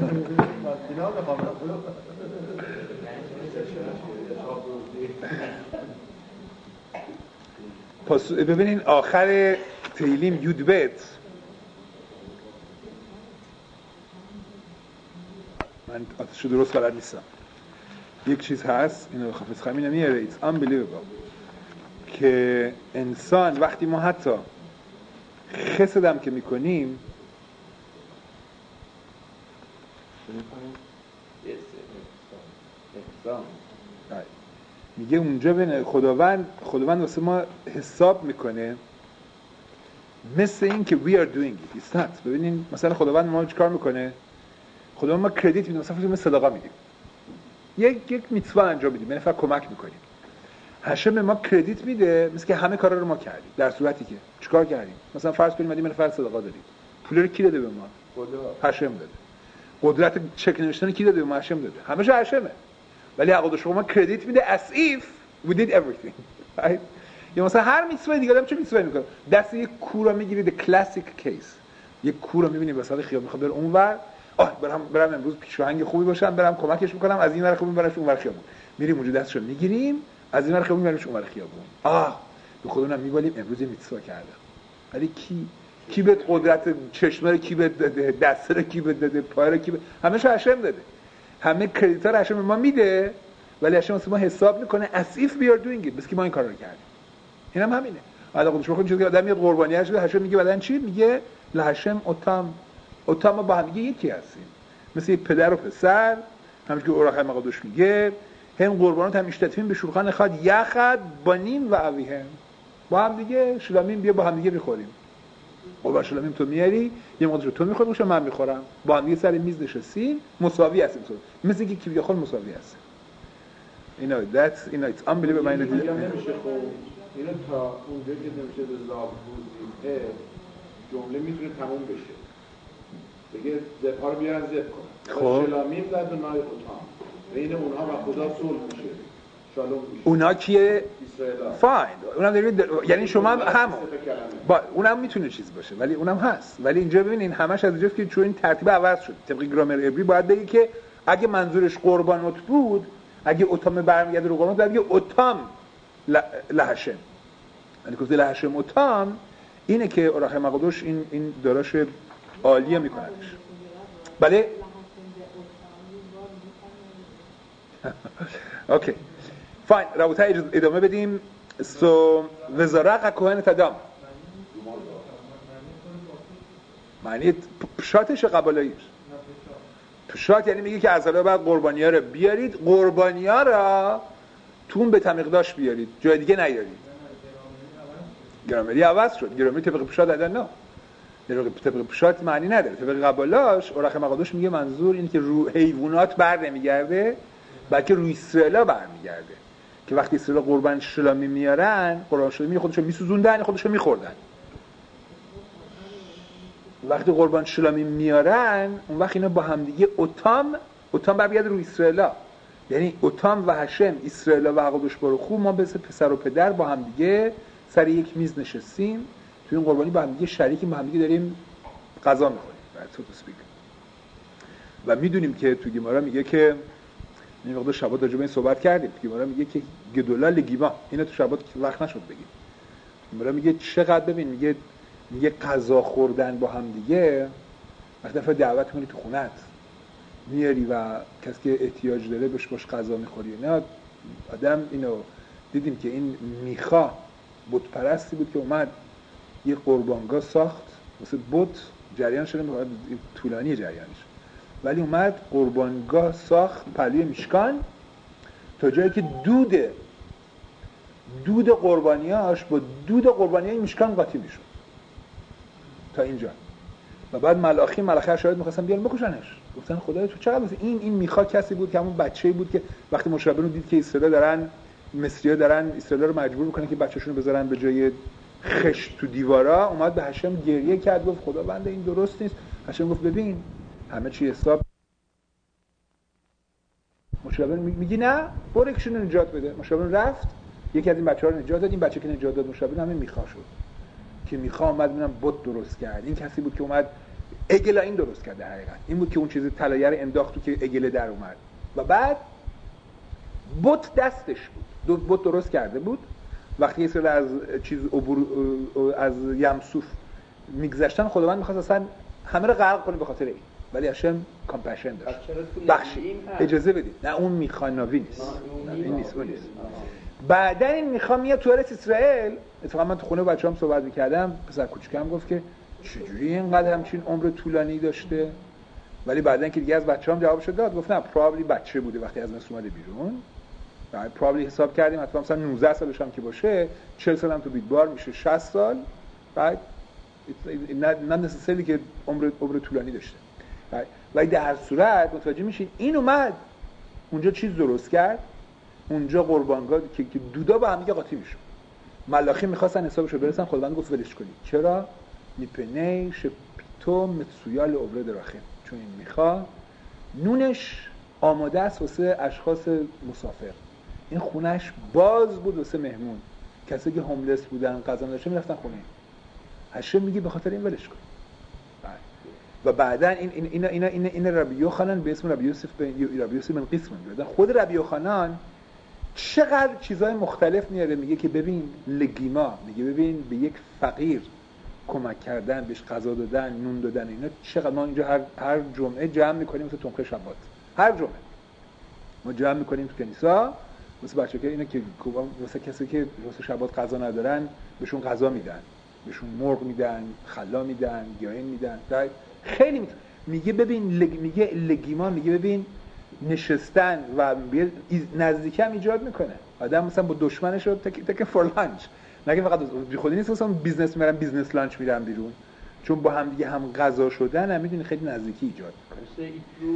پس ببینین آخر تیلیم یود بیت، من آتشو درست بلد نیستم، یک چیز هست اینو خفیز خمینه میاره it's unbelievable که انسان وقتی ما حتی خسدم که میکنیم میگه اونجا بینه خداوند خداوند واسه ما حساب میکنه مثل این که we are doing it it's not. ببینین مثلا خداوند ما چیکار میکنه؟ خداوند ما کردیت میده، مثلا ما صدقه میدیم، یک یک میتوا انجام میدیم، یعنی فقط کمک میکنیم، هشم ما کردیت میده مثل که همه کارا رو ما کردیم، در صورتی که چیکار کردیم؟ مثلا فرض کنیم من فرض صدقه دادیم، پول رو کی داده به ما؟ خدا. هشم داده. قدرت چک نوشتن کی داده به ما؟ هشم داده. همه جا هشمه. ولی عقد شما کردیت میده as if we did everything. right? یا مثلا هر میتوای دیگه آدم چه میتوای میکنه؟ دست یک کورا میگیری the classic case. یک کورا میبینی وسط خیابون میخواد بره اونور، آه برام برام امروز پیشاهنگ خوبی باشم، برام کمکش میکنم، از این ور خوبی برامش اونور خیابون. میریم اونجا دستشو میگیریم، از این ور خیابون میبریمش اونور خیابون. آه به خودمون میبالیم امروز میتوا کردم. ولی کی کی به قدرت چشمه رو کی به داده، دست رو کی به داده، پای رو کی به همه‌شو هشم داده. همه کردیتا رو هشم ما میده، ولی هشم واسه ما حساب میکنه as if we are doing it، بس که ما این کارو کردیم. اینم همینه. حالا خودش بخواد چیزی که آدم میاد قربانیش بده، هشم میگه بعدن چی؟ میگه لهشم اتام اتام با هم دیگه یکی هستیم. مثل پدر و پسر، همونش که اوراق مقدس میگه، هم قربانات هم اشتتیم به شورخان خاد یخد بانیم و اویهم. با هم دیگه شلامیم بیا با هم دیگه میخوریم. قربان شلامیم تو میاری، یه مقدار تو میخوری باشه من میخورم. با هم دیگه سر میز نشستیم، مساوی هستیم تو. مثل اینکه کی بیخور مساوی هست. اینا that's you know it's unbelievable mind نمیشه خب اینا تا اونجا که نمیشه به زابوزیه جمله میتونه تموم بشه. بگه زبها رو بیارن زب کنن. خب شلامیم در دنیای خدا. بین اونها و خدا صلح میشه. شالوم میشه. اونا کیه؟ فاین. اونم دارید یعنی شما هم با اونم میتونه چیز باشه ولی اونم هست. ولی اینجا ببینین همش از اینجاست که چون این ترتیب عوض شد. طبق گرامر عبری باید بگی که اگه منظورش قربانات بود، اگه اتام برمیگرده رو قربانات، باید بگه اتام لهشم. یعنی گفته لهشم اوتام اینه که اورخ مقدوش این این داراش عالیه میکننش. بله اوکی فاین. رابطه ادامه بدیم. سو وزارق کوهن تدام معنی پشاتش قبالاییش. پشات یعنی میگه که از حالا بعد قربانی‌ها رو بیارید، قربانی‌ها رو تون به تمیقداش بیارید، جای دیگه نیارید. گرامری عوض شد. گرامری طبق پشات دادن نه. طبق پشات معنی نداره. طبق قبالاش اورخ مقدوش میگه منظور اینه که رو حیوانات بر نمیگرده، بلکه روی اسرائیل برمیگرده. که وقتی اسرائیل قربان شلامی میارن، قربان شلامی خودشو میسوزوندن، خودشو میخوردن. وقتی قربان شلامی میارن، اون وقت اینا با هم دیگه اوتام، اوتام برمیگرده روی اسرائیل. یعنی اوتام و هشم، اسرائیل و عقدش برو خوب، ما به پسر و پدر با هم دیگه سر یک میز نشستیم، توی این قربانی با هم دیگه شریکیم، با هم دیگه داریم غذا میخوریم. تو تو سپیک. و میدونیم که تو گیمارا میگه که این وقت شبات راجع به این صحبت کردیم. گیمارا میگه که گدولا لگیما، اینا تو شبات وقت نشد بگیم. گیمارا میگه چقدر ببین، میگه میگه غذا خوردن با هم دیگه، وقتی دفعه دعوت می‌کنی تو خونت میاری و کسی که احتیاج داره بهش باش غذا می‌خوری. نه آدم اینو دیدیم که این میخا بت پرستی بود که اومد یه قربانگاه ساخت واسه بت، جریان شده می‌خواد طولانی جریانش، ولی اومد قربانگاه ساخت پهلوی میشکان تا جایی که دود دود قربانیاش با دود قربانیای میشکان قاطی میشد تا اینجا. و بعد ملاخی ملائکه شاید می‌خواستن بیان بکشنش، گفتن خدای تو چقدر این این میخا کسی بود که همون بچه‌ای بود که وقتی مشربه رو دید که اسرائیل دارن مصری‌ها دارن اسرائیل رو مجبور می‌کنن که بچه‌شون رو بذارن به جای خشت تو دیوارا، اومد به هشم گریه کرد، گفت خدا بنده این درست نیست. هشم گفت ببین همه چی حساب. مشربه میگی نه برو یکشون رو نجات بده. مشربه رفت یکی از این بچه‌ها رو نجات داد. این بچه که نجات داد مشربه همین میخا شد که میخا اومد ببینم بت درست کرد. این کسی بود که اومد اگلا این درست کرد. در حقیقت این بود که اون چیز طلایه رو انداخت تو که اگله در اومد و بعد بت دستش بود. دو بت درست کرده بود. وقتی اسرائیل از چیز عبور از یمسوف میگذشتن، خداوند می‌خواست اصلا همه رو غرق کنه به خاطر این، ولی هاشم کامپشن داشت. بخشید اجازه بدید. نه اون میخاناوی نیست. نه این نیست اون نیست. بعدن این میخوام میاد تو ارث اسرائیل. اتفاقا من تو خونه بچه‌ام صحبت می‌کردم، پسر کوچیکم گفت که چجوری اینقدر همچین عمر طولانی داشته، ولی بعدن که دیگه از بچه‌ام جوابشو داد، گفت نه پرابلی بچه بوده وقتی از مصر اومده بیرون. بعد پرابلی حساب کردیم حتما مثلا نوزده سالش هم که باشه، چهل سال هم تو بیگبار میشه شصت سال. بعد نه نسیسلی که عمر عمر طولانی داشته. ولی در هر صورت متوجه میشین این اومد اونجا چیز درست کرد، اونجا قربانگاه که دودا با هم دیگه قاطی میشد. ملاخی میخواستن حسابشو برسن، خداوند گفت ولش کنید. چرا؟ میپنی شپیتو متسویال اوبره دراخه، چون این میخوا نونش آماده است واسه اشخاص مسافر. این خونش باز بود واسه مهمون، کسی که هوملس بودن غذا نداشتن میرفتن خونه. هشم میگه به خاطر این ولش کن. و بعدا این این اینا اینا این این ربی یوحنان به اسم ربی یوسف به ربی یوسف من قسم میگه. خود ربی یوحنان چقدر چیزای مختلف میاره، میگه که ببین لگیما، میگه ببین به یک فقیر کمک کردن، بهش غذا دادن، نون دادن، اینا چقدر ما اینجا هر هر جمعه جمع میکنیم مثل تنخه شبات. هر جمعه ما جمع میکنیم تو کنیسا مثل بچه‌ها که اینا که واسه کسی که واسه شبات غذا ندارن بهشون غذا میدن، بهشون مرغ میدن، خلا میدن، گیاهین میدن. خیلی میتونه. میگه ببین لگ... میگه لگیما، میگه ببین نشستن و نزدیکی هم ایجاد میکنه. آدم مثلا با دشمنش رو تک تک فور لانچ، نگه فقط بی خودی نیست مثلا بیزنس میرن بیزنس لانچ میرن بیرون، چون با هم دیگه هم غذا شدن هم میدونی خیلی نزدیکی ایجاد میکنه.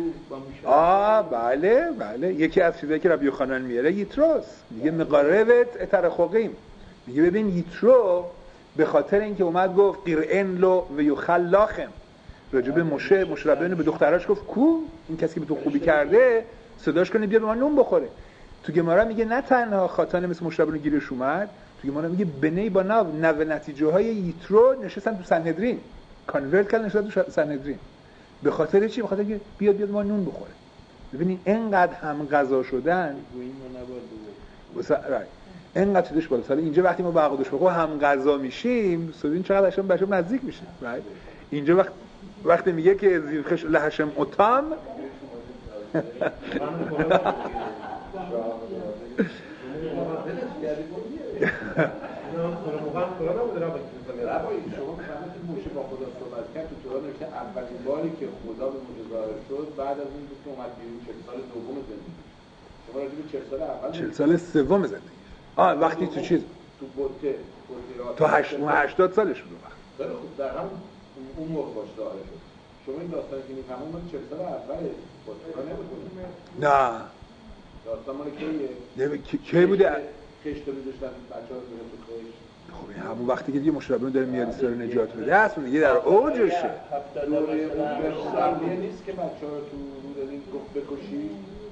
آه بله بله، یکی از چیزایی که ربی یوحنان میاره یتروس، میگه مقاربت اترخوقیم. میگه ببین یترو به خاطر اینکه اومد گفت قرئن لو و یخلاخم راجب موشه مشربه به دختراش گفت کو این کسی که به تو خوبی کرده صداش کنه بیا به ما نون بخوره. تو گمارا میگه نه تنها خاتان مثل مشربه رو گیرش اومد، تو گمارا میگه بنی با نو نو نتیجه های یترو نشستن تو سنهدرین، کانورت کردن نشستن تو سنهدرین. به خاطر چی؟ به خاطر که بیاد بیاد ما نون بخوره. ببینین اینقدر هم غذا شدن اینقدر توش بالا. حالا اینجا وقتی ما با عقدش بخو هم غذا میشیم، ببین چقدر قشنگ بهشون نزدیک میشه. right؟ اینجا وقت وقتی میگه که زیرخش لحشم اتم شما فهمید موشه با خدا صحبت کرد تو توران نوشته اولین باری که خدا به موشه ظاهر شد بعد از اون که اومد بیرون چهل سال دوم زندگی. شما راجع به چهل سال اول چهل سال سوم زندگی. آه وقتی تو چیز تو بوته تو هشتاد سالش بود وقت. خیلی خوب در هم اون موقع باش ظاهر شد. شما این داستانی که میفهمون مال چهل سال اول بوته نمی‌کنه. نه. داستان مال کیه؟ نه کی بوده؟ خشت می‌ذاشتن بچه‌ها رو تو خشت. خب این همون وقتی که دیگه مشربیون داره میاد اسرائیل نجات بده است دیگه در اوجشه. دوره اون نیست که بچه‌ها رو تو رودنی گفت بکشی.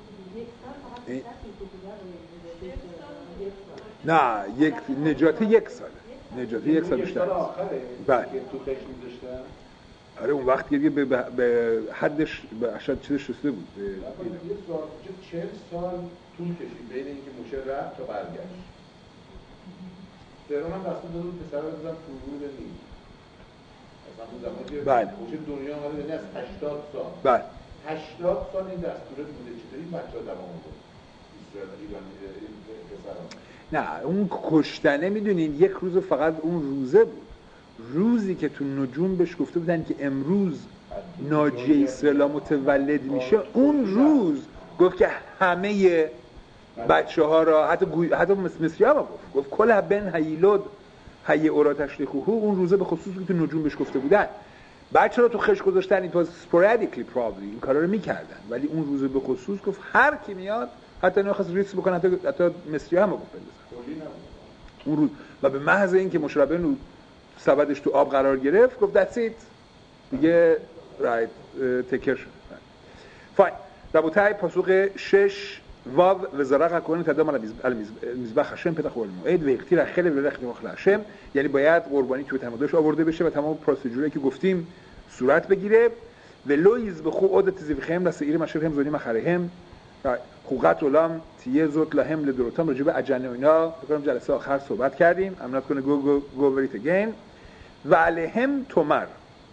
نه یک نجات یک ساله. نجات یک سال بیشتر. بله. تو خشت می‌ذاشتن. آره اون وقت که به به حدش به اشد چیزش رسیده بود. یه سال چهل سال طول کشید بین اینکه موشه رفت تا برگشت. فرعون هم دستور داد پسرا رو بزنن تو رود نیل. مثلا اون زمانی که بله. موشه دنیا اومده یعنی از هشتاد سال. بله. هشتاد سال این دستور بوده چطوری بچه‌ها دوام آورد. اسرائیل ایران پسرا. نه اون کشتنه میدونین یک روز فقط اون روزه بود. روزی که تو نجوم بهش گفته بودن که امروز ناجی اسرائیل متولد میشه، اون روز گفت که همه بچه ها را حتی گوی... حتی مصری هم گفت گفت کل بن هیلود هی اورا تشلیخوهو، اون روزه به خصوص که تو نجوم بهش گفته بودن بچه را تو خش گذاشتن این تو sporadically probably این کارا رو میکردن، ولی اون روزه به خصوص گفت هر کی میاد حتی نمیخواست ریسک بکنه، حتی حتی مصری هم گفت اون روز، و به محض اینکه مشربه سبدش تو آب قرار گرفت گفت that's it دیگه رایت تکر شد. فاین. ربوتای پاسوق شش واو وزرق کنه تدام المذبح هاشم پتاخ الموعد و اختیر خیلی به رخت مخل هاشم، یعنی باید قربانی که به تمادش آورده بشه و تمام پروسیجوری که گفتیم صورت بگیره. و لویز به خو عادت زیفخم لسیر مشرهم زونی مخرهم خوقت علام تیه زوت لهم لدروتام راجع به اجنه و اینا بکنم جلسه آخر صحبت کردیم. I'm not going to go go go over it again. و علیهم تومر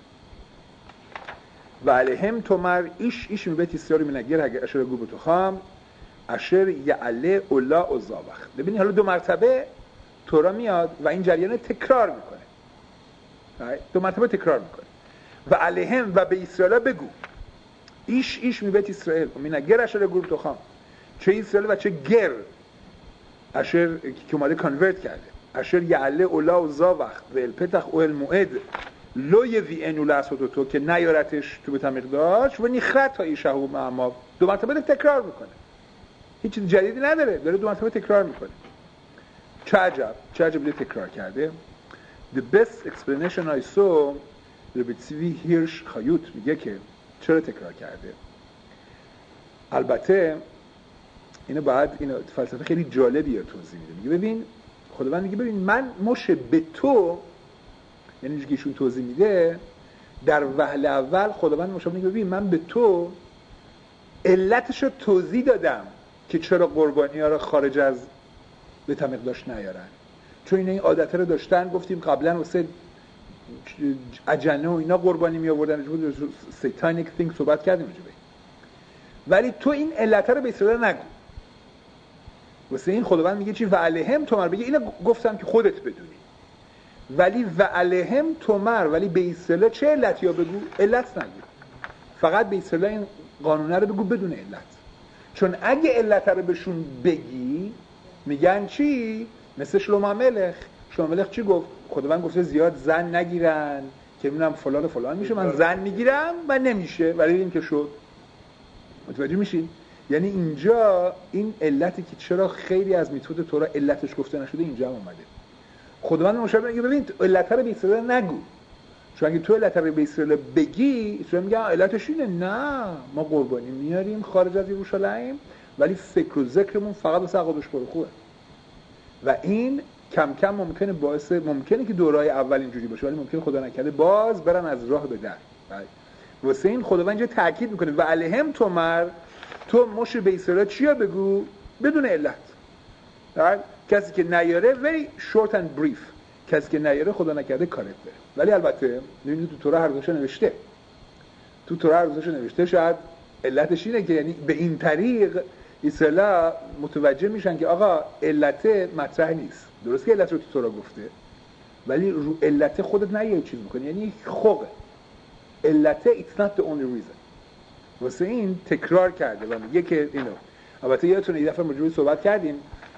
و علیهم تومر ایش ایش میبت استیاری منگر اگر اشار گو بتو خام اشر یعله اولا و زابخ. ببینید حالا دو مرتبه تورا میاد و این جریان تکرار میکنه، دو مرتبه تکرار میکنه. و علیهم و به اسرائیل بگو ایش ایش میبت اسرائیل و منگر اشار گو بتو خام، چه اسرائیل و چه گر اشر که اومده کانورت کرده اشر یعله اولا و زابخ و الپتخ او الموعد لوی وی انو لاسوتو تو که نیارتش تو بتا مقدارش و نخرت ها ایشه و معما. دو مرتبه تکرار میکنه، هیچ چیز جدیدی نداره، داره دو مرتبه تکرار میکنه. چه عجب چه عجب دیگه تکرار کرده. The best explanation I saw ربیتسیوی هیرش خیوط میگه که چرا تکرار کرده. البته اینو بعد اینو فلسفه خیلی جالبیه توضیح میده. میگه ببین خداوند میگه ببین من مشه به تو، یعنی اینجوری که ایشون توضیح میده در وهله اول خداوند مشه میگه ببین من به تو علتشو توضیح دادم که چرا قربانی ها رو خارج از بیت مقدس نیارن، چون اینا این عادت رو داشتن. گفتیم قبلا واسه اجنه و اینا قربانی می آوردن، سیتانیک تینگ صحبت کردیم اینجوری. ولی تو این علت رو به اسرائیل نگو. واسه این خداوند میگه چی؟ و علیهم تومر، بگه اینو گفتم که خودت بدونی، ولی و علیهم تومر، ولی به اسرائیل چه علتی ها بگو؟ علت نگو، فقط به اسرائیل این قانونه رو بگو بدون علت. چون اگه علت رو بهشون بگی میگن چی؟ مثل شلوم ملخ. شلوم ملخ چی گفت؟ خداوند گفته زیاد زن نگیرن که میبینم فلان و فلان میشه، من زن میگیرم و نمیشه، ولی این که شد. متوجه میشین؟ یعنی اینجا این علتی که چرا خیلی از میتود تورا علتش گفته نشده اینجا هم اومده. خداوند مشابه میگه ببین علت رو به اسرائیل نگو، چون اگه تو علت رو به اسرائیل بگی اسرائیل میگه علتش اینه نه ما قربانی میاریم خارج از یروشلایم، ولی فکر و ذکرمون فقط واسه عقدش خوبه. و این کم کم ممکنه باعث ممکنه که دورای اول اینجوری باشه، ولی ممکنه خدا نکرده باز برن از راه به در. واسه این خداوند اینجا تاکید میکنه و علیهم تومر، تو مش به اسرائیل چیا بگو بدون علت. کسی که نیاره very short and brief، کسی که نیاره خدا نکرده کارت بره. ولی البته می‌بینید تو تورا هر دوش نوشته، تو تورا هر دوش نوشته، شاید علتش اینه که یعنی به این طریق اصلا متوجه میشن که آقا علت مطرح نیست. درست که علت رو تو تورا گفته، ولی رو علت خودت نه یه چیز میکنی، یعنی خوقه علت it's not the only reason. واسه این تکرار کرده و میگه که اینو، البته یادتونه یه دفعه مجبوری صحبت کردیم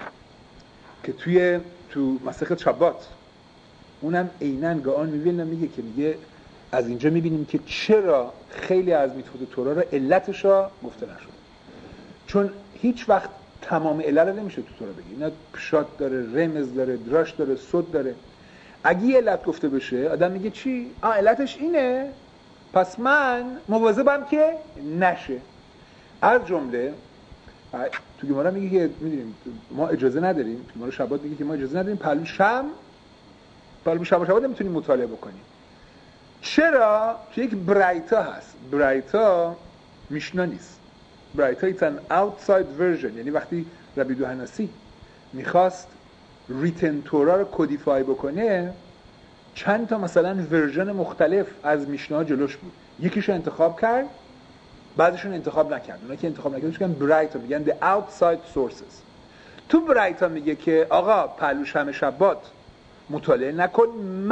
که توی تو مسخ شبات اونم عیناً گاهان میبینه میگه که میگه از اینجا میبینیم که چرا خیلی از میتود تورا رو علتش را گفته نشد، چون هیچ وقت تمام علت رو نمیشه تو تورا بگی. اینا پشات داره، رمز داره، دراش داره، صد داره. اگه یه علت گفته بشه آدم میگه چی؟ آه علتش اینه، پس من مواظبم که نشه. از جمله تو گمارا میگه که میدونیم ما اجازه نداریم، تو گمارا شبات میگه که ما اجازه نداریم پهلوی شم پهلوی شب و شبات نمیتونیم مطالعه بکنیم. چرا؟ چون یک برایتا هست. برایتا میشنا نیست. برایتا it's an outside version، یعنی وقتی ربی دوهنسی میخواست ریتن تورا رو کدیفای بکنه چند تا مثلا ورژن مختلف از میشنا جلوش بود، یکیشو انتخاب کرد بعدشون انتخاب نکرد. اونا که انتخاب نکردن میگن برایتا، میگن the outside sources. تو برایتا میگه که آقا پهلو شم شبات مطالعه نکن،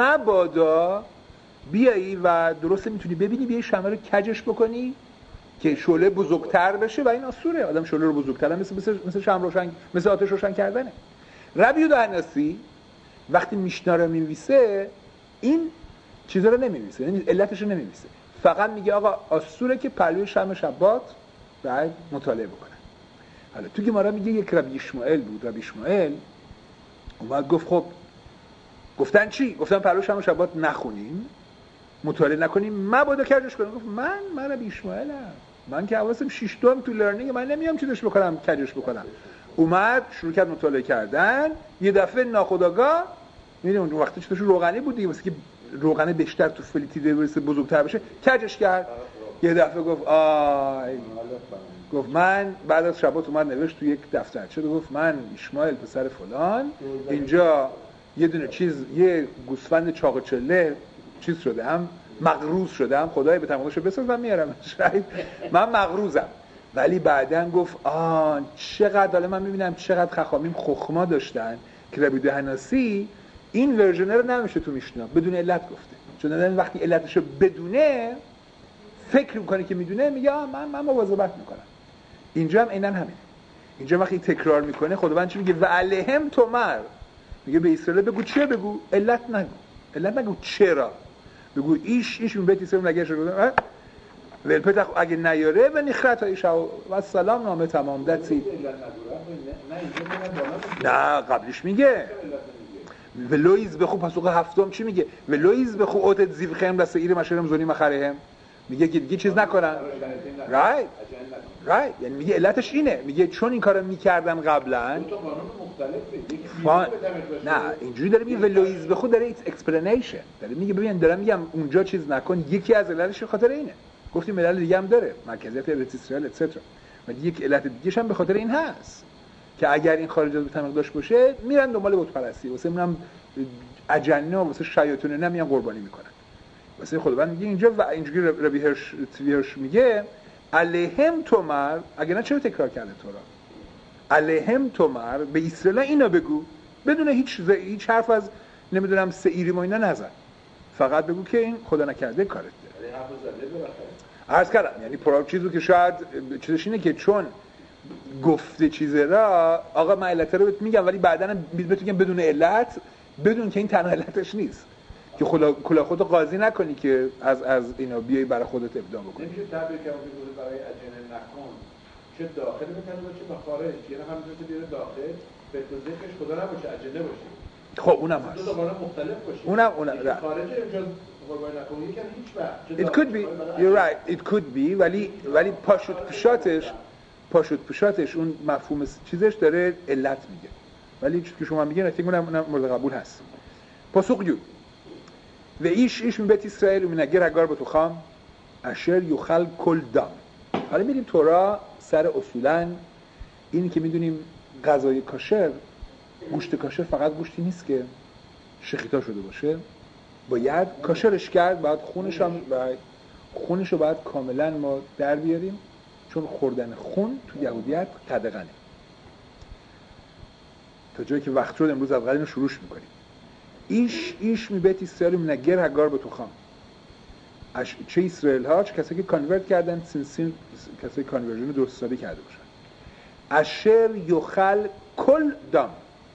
مبادا بیایی و درسته میتونی ببینی بیایی شمع رو کجش بکنی که شعله بزرگتر بشه و این آسوره. آدم شعله رو بزرگتر هم مثل مثل مثل شمع روشن، مثل آتش روشن کردنه. ربی دوهنسی وقتی میشنا رو می‌نویسه این چیزا رو نمی‌نویسه، یعنی علتش رو نمی‌نویسه، فقط میگه آقا آسوره که پهلوی شمع شبات بعد مطالعه بکنه. حالا تو گمارا میگه یک ربی اشمائیل بود، ربی اشمائیل اومد گفت خب گفتن چی؟ گفتن پهلوی شمع شبات نخونیم، مطالعه نکنیم، مبادا کجش کنیم. گفت من من ربی اشمائیلم، من که حواسم شش دوم تو لرنینگ، من نمیام چیزش بکنم کجش بکنم. اومد شروع کرد مطالعه کردن، یه دفعه ناخودآگاه میدونید اون وقتی چطورش روغنی بود دیگه، واسه که روغن بیشتر تو فلیتیده برسه بزرگتر بشه کجش کرد. یه دفعه گفت آی گفت من بعد از شبات اومد نوشت تو یک دفترچه، گفت من اشمائیل پسر فلان اینجا یه دونه چیز، یه گوسفند چاق چله چیز شده هم مغروز شده هم، خدای به تمامش بساز من میارم من مغروزم. ولی بعدن گفت آه چقدر، حالا من میبینم چقدر خخامیم خخما داشتن که ربی دوهنسی این ورژنه رو نمیشه تو میشنا بدون علت گفته، چون وقتی علتشو بدونه فکر میکنه که میدونه، میگه آه من من مواظبت میکنم. اینجا هم عیناً همین، اینجا وقتی تکرار میکنه خداوند چی میگه؟ و علیهم تمر، میگه به اسرائیل بگو چه بگو، علت نگو، علت نگو چرا، بگو ایش ایش من بیت اسرائیل نگه شده ول پتخ اگه نیاره و نخرت ایشا و سلام نامه تمام دتی. نه قبلش میگه ولویز بخو پاسوق هفتم چی میگه؟ ولویز بخو اوت زیو خیم دست ایر مشرم زونی مخرهم، میگه که دیگه چیز نکنن. رایت رایت یعنی میگه علتش اینه، میگه چون این کارو میکردن قبلا دو تا قانون مختلفه، یکی فان... نه اینجوری داره میگه ولویز بخو داره ایت اکسپلینیشن داره میگه ببین دارم میگم اونجا چیز نکن، یکی از علتش خاطر اینه. گفتیم علت دیگه هم داره، مرکزیت ارتیسرال اتسترا، ولی یک علت دیگه هم به خاطر این هست که اگر این خارج از تمام داشت باشه میرن دنبال بت پرستی، واسه منم اجنه و واسه شیاطونه نمیان قربانی میکنن. واسه خداوند میگه اینجا و اینجوری ربی هرش تیویرش میگه علیهم تمر، اگه نه چرا تکرار کرده تورا؟ علیهم تمر، به اسرائیل اینا بگو، بدون هیچ ز... هیچ حرف از نمیدونم سعیری و اینا نزن، فقط بگو که این خدا نکرده کارت داره. عرض کردم یعنی پرو چیزو که شاید چیزش اینه که چون گفته چیزه را آقا من علت رو بهت میگم، ولی بعداً بهت میگم بدون علت، بدون که این تنها علتش نیست که خلا کلا خودت قاضی نکنی که از از اینا بیای برای خودت ابداع بکنی. نمیشه تعبیر کنم که برای اجنه نکن، چه داخل بکنه باشه به خارج، یعنی همونجوری که بیاره داخل به تو ذکرش خدا نباشه اجنه باشه. خب اونم هست. دو تا قانون مختلف باشه. اونم اونم خارج اینجا قربانی نکنی یکم هیچ وقت. It could be. You're right. It could be. ولی ولی پاشوت پشاتش پاشوت پشاتش اون مفهوم چیزش داره علت میگه. ولی چیزی که شما میگین فکر کنم مورد قبول هست. پاسخ یو و ایش ایش من بیت اسرائیل و منگر اگر با تو خام اشر یخل کل دام. حالا میریم تورا سر اصولا اینی که میدونیم غذای کاشر گوشت کاشر فقط گوشتی نیست که شخیتا شده باشه، باید کاشرش کرد، باید خونش هم باید خونش رو باید کاملا ما در بیاریم، چون خوردن خون تو یهودیت قدغنه. تا جایی که وقت شد امروز از قدیم شروعش میکنیم. ایش ایش میبت اسرائیل منگر هگار به تو خام. چه اسرائیل ها، چه کسایی که کانورت کردن، سین سین کسایی کانورژن درست حسابی کرده باشن. اشر یخل کل دام،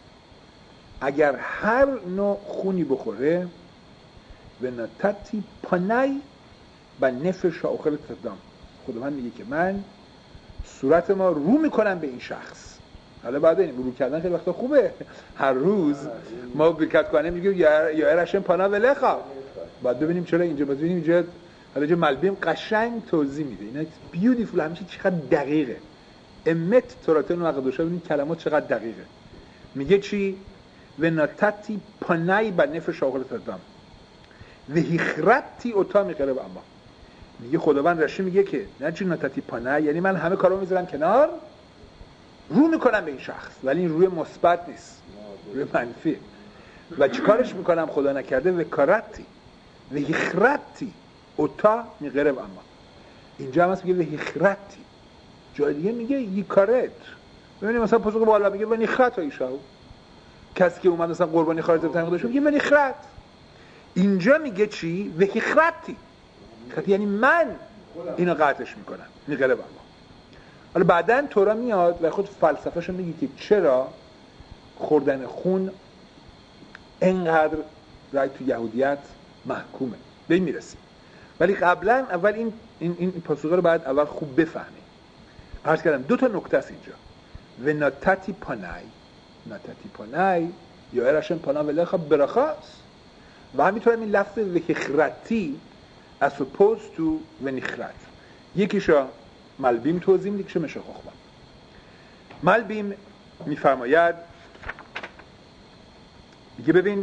اگر هر نوع خونی بخوره و نتتی پانای و نفش آخر تدام، خداوند میگه که من صورت ما رو میکنم به این شخص. حالا بعد این رو کردن خیلی وقتا خوبه، هر روز ما برکت کنیم میگیم یا یا ارشم پانا ولخا، بعد ببینیم چرا اینجا، بعد ببینیم اینجا حالا جو ملبیم قشنگ توضیح میده. اینا بیوتیفول، همیشه چقدر دقیقه. امت توراتن و قدوشا، ببینید کلمات چقدر دقیقه. میگه چی؟ و نتتی پانای با نفش آخر تدام و هیخرتی اوتا میقره با اما. میگه خداوند رشی میگه که نه چی نتتی پانای، یعنی من همه کارو میذارم کنار، رو میکنم به این شخص، ولی این روی مثبت نیست، روی منفی. و چیکارش میکنم خدا نکرده؟ و کارتی و هیخرتی اوتا میقره با اما. اینجا هم هست میگه و هیخرتی، جای دیگه میگه یکارت. ببینید مثلا پاسخ بالا میگه و نیخرت ایشاو، کسی که اومد مثلا قربانی خارج از تنقیدش میگه و نیخرت. اینجا میگه چی؟ و هیخرتی، یعنی من اینو قطعش میکنم میقره با اما. حالا بعدن تورا میاد و خود فلسفه‌شو میگه که چرا خوردن خون اینقدر رای تو یهودیت محکومه. به این میرسیم، ولی قبلا اول این این این پاسخ رو باید اول خوب بفهمیم. عرض کردم دو تا نکته است اینجا. و نتتی پانای، نتتی پانای یا ارشن پانا ولخا برخاست، و همینطور این لفظ وهخرتی as opposed to ونخرت. یکیشا ملبیم توضیح میده که مشه خخبا. ملبیم میفرماید، میگه ببین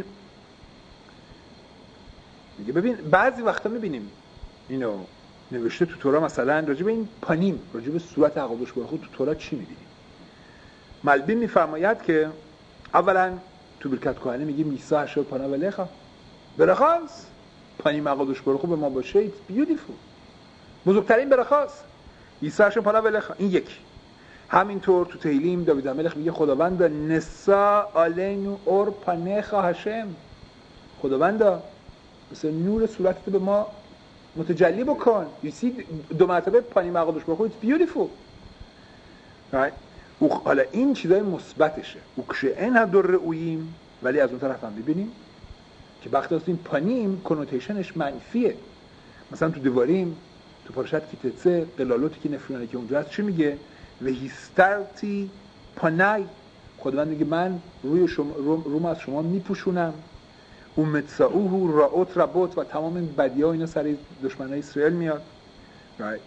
میگه ببین بعضی وقتا میبینیم اینو نوشته تو تورا، مثلا راجع به این پانیم، راجع به صورت عقابش برای خود تو تورا چی میبینیم؟ ملبیم میفرماید که اولا تو برکت کهنه میگه میسا هشو پانا ولخا برخاست، پانیم عقابش برای خود به ما باشه، it's beautiful، بزرگترین برخاست ایساشون پانا ولخا. این یک. همینطور تو تهیلیم داوید الملک میگه خداوند نسا علینو اور پانخا هشم، خداوند مثل نور صورتت به ما متجلی بکن. you see دو مرتبه پانی مقادش بخور، it's beautiful right. و حالا این چیزای مثبتشه و کشه این هم در اوییم، ولی از اون طرف هم ببینیم که وقتی از این پانیم کنوتیشنش منفیه. مثلا تو دیواریم تو پارشت کیتسه قلالاتی که نفرانه که اونجا هست چی میگه؟ و هیسترتی پانای، خداوند میگه من روی شما روم از شما میپوشونم. و متساوه راوت ربوت، و تمام این بدی‌ها اینا سر دشمنای اسرائیل میاد right.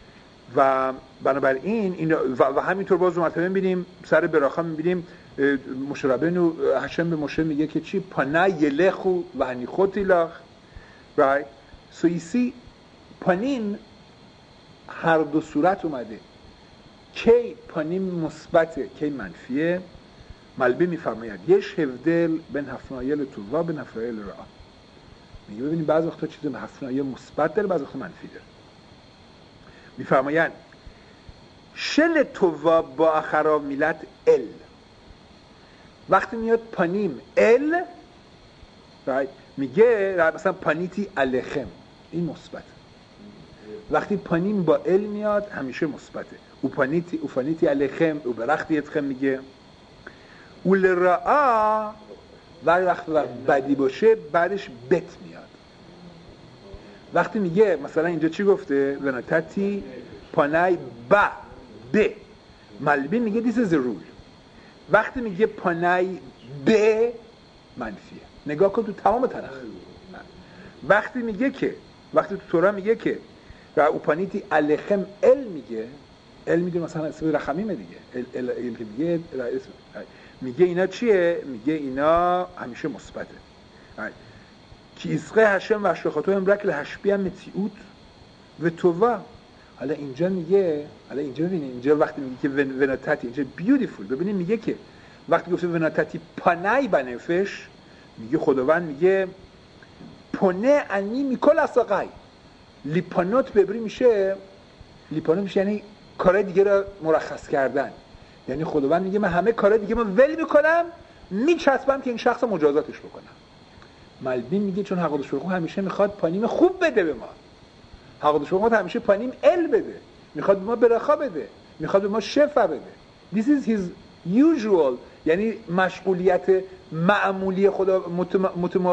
و بنابراین این و, و همینطور باز رو مرتبه میبینیم سر براخا میبینیم مشربن و هشم به مشه میگه که چی؟ پانای یلخو و هنیخوتی لخ right. so you see پانیم هر دو صورت اومده، کی پانیم مثبته کی منفیه. ملبی میفرماید یش هفدل بین هفنایل تو و بین هفنایل را. میگه ببینید بعض وقتا چیز هفنایل مثبت داره، بعض وقتا منفی داره. میفرماید شل تو با اخرا میلت ال، وقتی میاد پانیم ال right. میگه مثلا پانیتی الخم، این مثبت. وقتی پانیم با ال میاد همیشه مثبته. او پانیتی او پانیتی الخم او برختی اتخم میگه. اول رعا وقتی بدی باشه بعدش بت میاد. وقتی میگه مثلا اینجا چی گفته؟ وناتتی پانای با ب، ملبی میگه this is a rule. وقتی میگه پانای ب منفیه. نگاه کن تو تمام تنخ. وقتی میگه که وقتی تو تورا میگه که و اوپانیتی الخم ال میگه، ال میگه مثلا اسم رخمیمه دیگه، ال ال ال که میگه اسم میگه اینا چیه؟ میگه اینا همیشه مثبته. کی اسقه هشم و اشرخاتو امرک لهشبیه متیوت و تووا. حالا اینجا میگه، حالا اینجا ببینید اینجا وقتی میگه که وناتتی، اینجا بیوتیفول، ببینید میگه که وقتی گفته وناتتی پانای بنفش، میگه خداوند میگه پونه انی میکل اساقای. لیپانوت ببری میشه، لیپانوت میشه یعنی کارهای دیگه رو مرخص کردن. یعنی خداوند میگه من همه کارهای دیگه من ول میکنم، میچسبم که این شخص مجازاتش بکنم. ملبین میگه چون حق شروع همیشه میخواد پانیم خوب بده به ما. حق شروع همیشه پانیم ال بده، میخواد به ما برخا بده، میخواد به ما شفا بده. This is his usual، یعنی مشغولیت معمولی خدا متم... متم...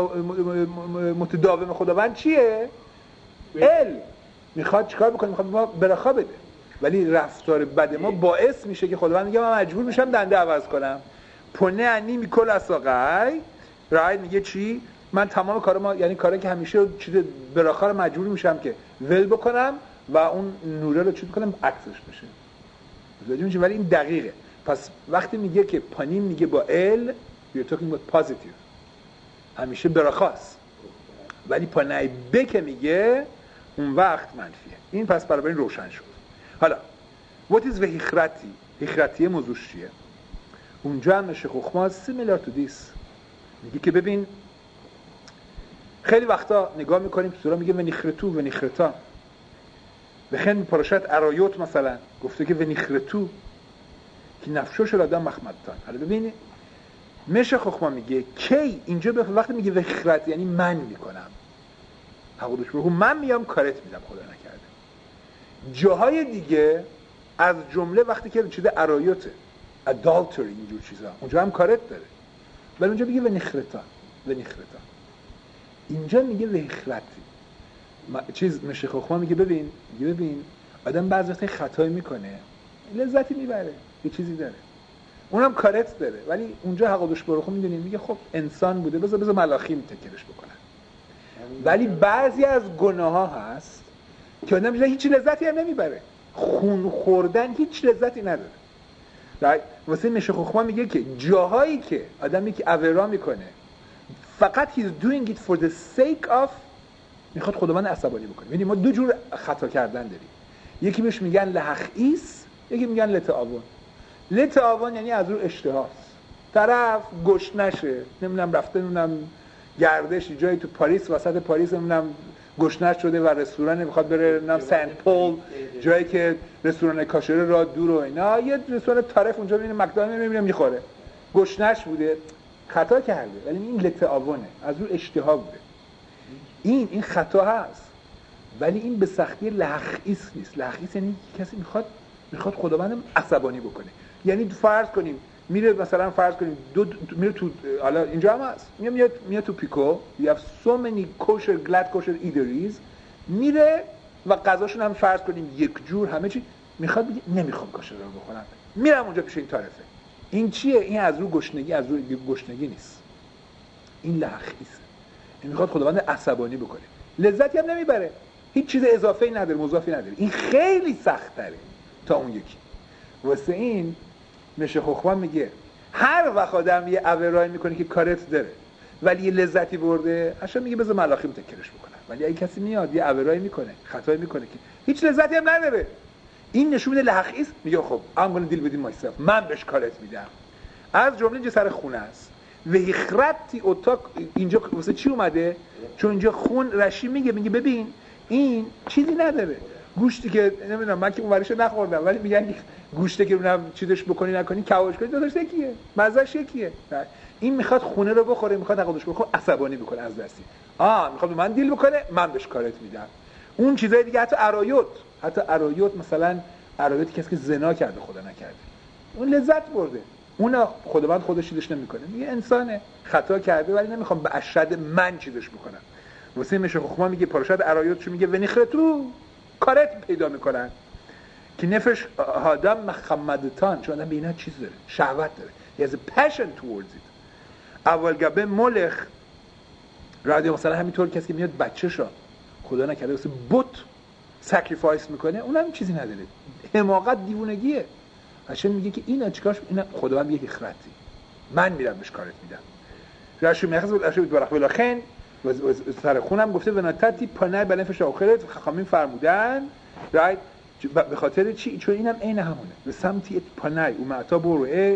متداوم خداوند چیه؟ ال. میخواد چیکار بکنه؟ میخواد به ما برخا بده. ولی رفتار بد ما باعث میشه که خداوند میگه من مجبور میشم دنده عوض کنم. پونه انی میکل اساقای. رایت میگه چی؟ من تمام کارا ما یعنی کاری که همیشه چیز برخا رو مجبور میشم که ول بکنم و اون نوره رو چیز کنم عکسش بشه. متوجه میشی؟ ولی این دقیقه. پس وقتی میگه که پانیم میگه با ال you're talking about positive، همیشه برخاست. ولی پانای ب که میگه اون وقت منفیه. این پس برای این روشن شد. حالا what is وهیخرتی؟ هیخرتی موضوعش چیه؟ اونجا هم نشه خخما similar to this. میگه که ببین خیلی وقتا نگاه میکنیم تو سورا میگه ونیخرتو ونیخرتا. بخن پراشت ارایوت مثلا گفته که ونیخرتو که نفشوش الادم مخمدتان. حالا ببینید میشه خخما میگه کی اینجا به وقتی میگه وخرت یعنی من میکنم، حقودش بگو من میام کارت میدم خدا نکرده. جاهای دیگه از جمله وقتی که چیز ارایوته adultery اینجور چیزا اونجا هم کارت داره، ولی اونجا میگه ونیخرتا ونیخرتا. اینجا میگه وخرتی. چیز میشه خخما میگه ببین میگه ببین آدم بعضی وقتا خطایی میکنه لذتی میبره یه چیزی داره اونم کارت داره، ولی اونجا حقادش برخو میدونیم میگه خب انسان بوده بذار بذار ملاخیم تکرش بکنن. ولی بعضی از گناه ها هست که آدم میشه هیچ لذتی هم نمیبره، خون خوردن هیچ لذتی نداره. واسه میشه خخما میگه که جاهایی که آدمی که اورا میکنه فقط he's doing it for the sake of میخواد خداوند عصبانی بکنه. ببین ما دو جور خطا کردن داریم، یکی بهش میگن لحقیس، یکی میگن لتعاون. لتعاون یعنی از رو اشتهاست، طرف گشنشه نمیدونم رفته نمیدونم گردش جایی تو پاریس وسط پاریس نمیدونم گشنش شده و رستوران میخواد بره نمیدونم سنت پول جایی که رستوران کاشره را دور و اینا، یه رستوران طرف اونجا میبینه مکدونالد میبینه میخوره، گشنش بوده خطا کرده، ولی این لتعاونه از رو اشتها بوده. این این خطا هست، ولی این به سختی لحقیس نیست. لحقیس یعنی کسی میخواد میخواد خداوندم عصبانی بکنه. یعنی فرض کنیم میره مثلا فرض کنیم دو, دو میره تو حالا اینجا هم هست میاد میاد میاد تو پیکو you have so many kosher glad kosher eateries، میره و غذاشون هم فرض کنیم یک جور همه چی، میخواد بگه نمیخوام کاشر رو بخورم، میرم اونجا پیش این طرفه. این چیه؟ این از رو گشنگی از رو گشنگی نیست، این لحقیسه. این میخواد خداوند عصبانی بکنه، لذتی هم نمیبره، هیچ چیز اضافه‌ای نداره مضافی نداره. این خیلی سخت‌تره تا اون یکی. واسه این میشه خخما میگه هر وقت آدم یه اورای میکنه که کارت داره ولی یه لذتی برده، اصلا میگه بذار ملاخیم تکرش بکنن. ولی اگه کسی میاد یه اورای میکنه خطایی میکنه که هیچ لذتی هم نداره، این نشون میده لحقیس، میگه خب I'm gonna deal with it myself، من بهش کارت میدم. از جمله اینجا سر خونه است و هیخرتی اتاق اینجا واسه چی اومده؟ چون اینجا خون رشی میگه میگه ببین این چیزی نداره، گوشتی که نمیدونم من که اونوریشو نخوردم ولی میگن گوشته که اونم چیزش بکنی نکنی کاوش کنی داداش یکیه، مزهش یکیه. این میخواد خونه رو بخوره، میخواد عقدش بخوره، عصبانی بکنه از دستی. آ میخواد من دیل بکنه، من بهش کارت میدم. اون چیزای دیگه حتی ارایوت، حتی ارایوت مثلا ارایوت کسی که زنا کرده خدا نکرده اون لذت برده، اون خداوند خودش چیزش نمیکنه، میگه انسانه خطا کرده ولی نمیخوام به اشد من چیزش بکنم. واسه میشه خخما میگه پاراشت ارایوت چون میگه ونیخرتو کارت پیدا میکنن که نفش آدم مخمدتان، چون آدم به اینا چیز داره، شهوت داره، he has a passion towards it. اول گبه ملخ رادیو مثلا همینطور کسی که میاد بچه‌شو خدا نکرده واسه بت ساکریفایس میکنه، اونم چیزی نداره، حماقت دیوونگیه. هاشم میگه که اینا چیکارش اینا خداوند میگه خرتی، من میرم بهش کارت میدم. راشو میخواست بود راشو برخ بلاخن و سر خونم گفته وناتتی پنای بنفش آخرت خاخامین فرمودن رایت به خاطر چی؟ چون اینم عین همونه به سمتی پنای و معتا بروه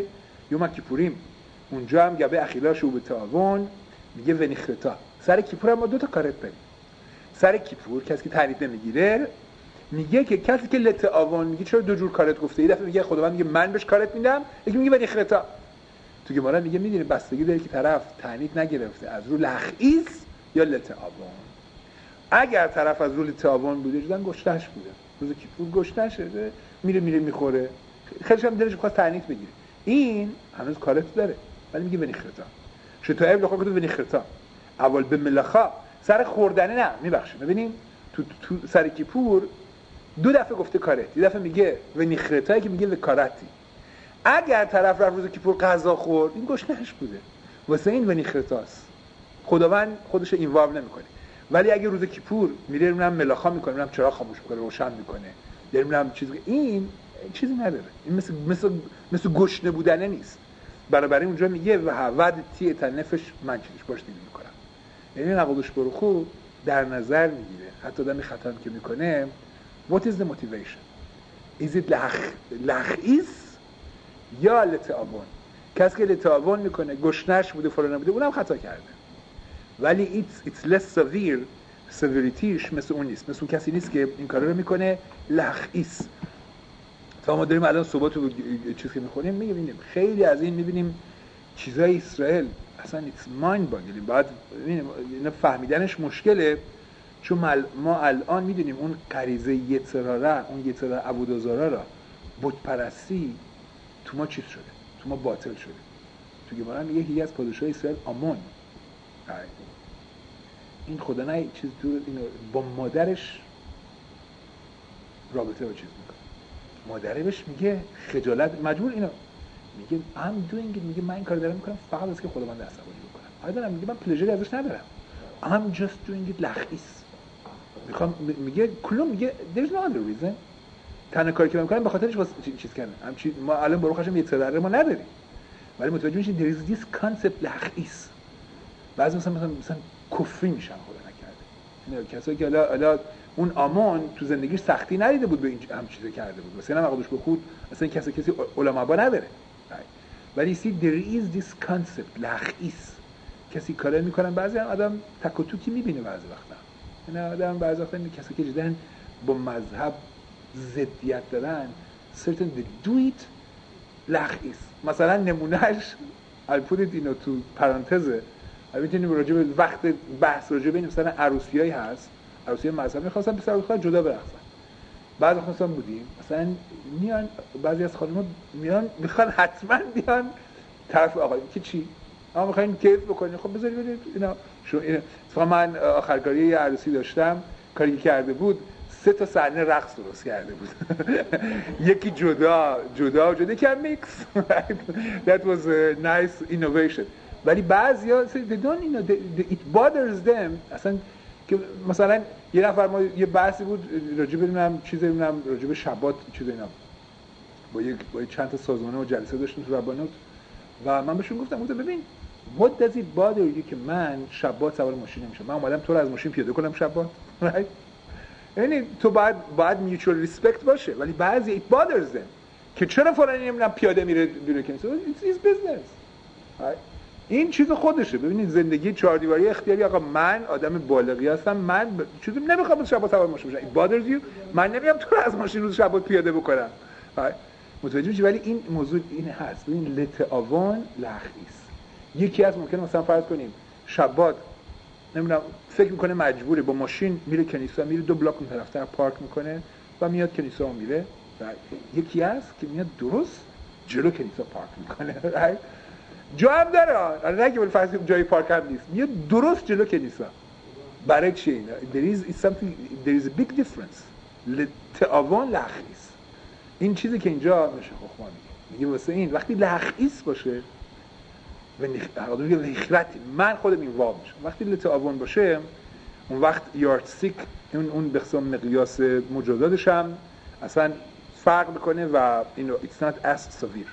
یوم کیپوریم اونجا هم گبه اخیلاش و به تعاون میگه ونیخرتا. سر کیپور هم ما دو تا کارت داریم. سر کیپور کسی که تعریف نمیگیره میگه که کسی که لتعاون میگه چرا دو جور کارت گفته؟ یه دفعه میگه خداوند میگه من بهش کارت میدم، یکی میگه ونیخرتا. تو گمارا میگه میدونی بستگی داره که طرف تعریف نگرفته از رو لخیص یا لتعاون. اگر طرف از رو لتعاون بوده جدن گشتهش بوده، روز کیپور گشتهش شده میره میره میخوره، خیلیش هم دلش خواست تعریف بگیره، این هنوز کارت داره ولی میگه ونیخرتا. شتا ابل خودت ونیخرتا اول به ملخا سر خوردنه نه میبخشه. ببینیم تو, تو سر کیپور دو دفعه گفته کارت، یه دفعه میگه ونیخرتایی که میگه وکارتی. اگر طرف رفت روز کیپور غذا خورد این گشنهش بوده، واسه این ونیخرتاست، خداوند خودش اینوالو نمیکنه. ولی اگه روز کیپور میره میرم ملاخا میکنه، میرم چراغ خاموش میکنه روشن میکنه، یعنی میرم چیزی، این چیزی نداره، این مثل مثل مثل گشنه بودنه نیست. برابر اونجا میگه و ود تی تنفش من چیزش باش نمیکنم. یعنی نقدش برو خوب در نظر میگیره حتی آدمی خطا که میکنه what is the motivation؟ is it لخ لخیص یا لتعاون؟ کسی که لتعاون میکنه گشنش بوده فلان بوده اونم خطا کرده، ولی it's it's less severe، severityش مثل اون نیست، مثل اون کسی نیست که این کارا رو میکنه لخیص. تا ما داریم الان صبح تو چیزی که میخونیم میبینیم خیلی از این میبینیم چیزای اسرائیل اصلا it's mind boggling، بعد ببینیم اینا فهمیدنش مشکله، چون ما الان میدونیم اون غریزه یتراره، اون یتراره عبودازارا را، بت پرستی تو ما چیز شده، تو ما باطل شده. تو گمارا میگه یکی از پادشاه اسرائیل آمون، این خدا نه چیز تو اینو با مادرش رابطه با چیز میکنه، مادره بهش میگه خجالت مجبور اینو میگه I'm doing it، میگه من این کار دارم میکنم فقط از که خداوند عصبانی بکنم، حالا دارم میگه من پلژری ازش ندارم، I'm just doing it لخیص میخوام. میگه کلون میگه there's no other reason، تنها کاری که میکنم به خاطرش واسه چیز کردن هم چیز. ما الان برو خشم یه تراره ما نداریم، ولی متوجه میشین there is this concept لخیص. بعضی مثلا مثلا مثلا کفری میشن خدا نکرده، اینا کسایی که حالا حالا اون آمون تو زندگیش سختی ندیده بود به این هم چیزا کرده بود، مثلا نقدش به خود مثلا کسی کسی علما با نداره، ولی see there is this concept لخیص. کسی کارا میکنن، بعضی هم آدم تک و توکی میبینه بعضی وقتا، اینا آدم بعضی وقتا کسی که جدن با مذهب ضدیت دارن certain they do it لخیص. مثلا نمونهش الپودید اینو تو پرانتزه، میتونیم راجع به وقت بحث راجع به این مثلا عروسیایی هست، عروسی مذهبی می‌خواستن پسر خودشون جدا برقصن، بعضی خواستن بودیم مثلا میان بعضی از خانم‌ها میان میخوان حتما بیان طرف آقا که چی آقا میخواین کیف بکنین، خب بذارید ببینید اینا شو اینا. مثلا من آخرکاری یه عروسی داشتم، کاری کرده بود سه تا صحنه رقص درست کرده بود یکی جدا جدا جدا که میکس that was a nice innovation. ولی بعضیا they don't you know they, they, it bothers them اصلا که مثلا یه نفر ما یه بحثی بود راجع به نمیدونم چیزی نمیدونم راجع به شبات چیزی اینا با یک با چند تا سازمانه و جلسه داشتیم تو ربانوت و من بهشون گفتم گفتم ببین what does it bother you که من شبات سوار ماشین نمیشم، من اومدم تو رو از ماشین پیاده کنم شبات right؟ یعنی تو باید باید mutual respect باشه، ولی بعضی it bothers them که چرا فلانی نمیدونم پیاده میره بیرون کنسل it's his business right؟ این چیز خودشه. ببینید زندگی چهار دیواری اختیاری، آقا من آدم بالغی هستم، من ب... چیزی نمیخوام شبا سوار ماشین بشم، it bothers you، من نمیام تو رو از ماشین روز شبا پیاده بکنم متوجه میشی. ولی این موضوع این هست، ببین لتعاون لخیص. یکی از ممکنه مثلا فرض کنیم شبات نمیدونم فکر میکنه مجبوره با ماشین میره کنیسا، میره دو بلاک اون طرفتر پارک میکنه و میاد کنیسا میره، یکی هست که میاد درست جلو کنیسا پارک میکنه جا هم داره، نه که فرض جای پارک هم نیست، میاد درست جلو کنیسا. برای چی اینا؟ there is something there is a big difference. لتعاون لخیص. این چیزی که اینجا میشه خخما میگه میگه واسه این وقتی لخیص باشه و نخرت من خودم این واب میشم، وقتی لتعاون باشه اون وقت یاردستیک اون اون به حساب مقیاس مجازاتش هم اصلا فرق میکنه و اینو it's not as severe.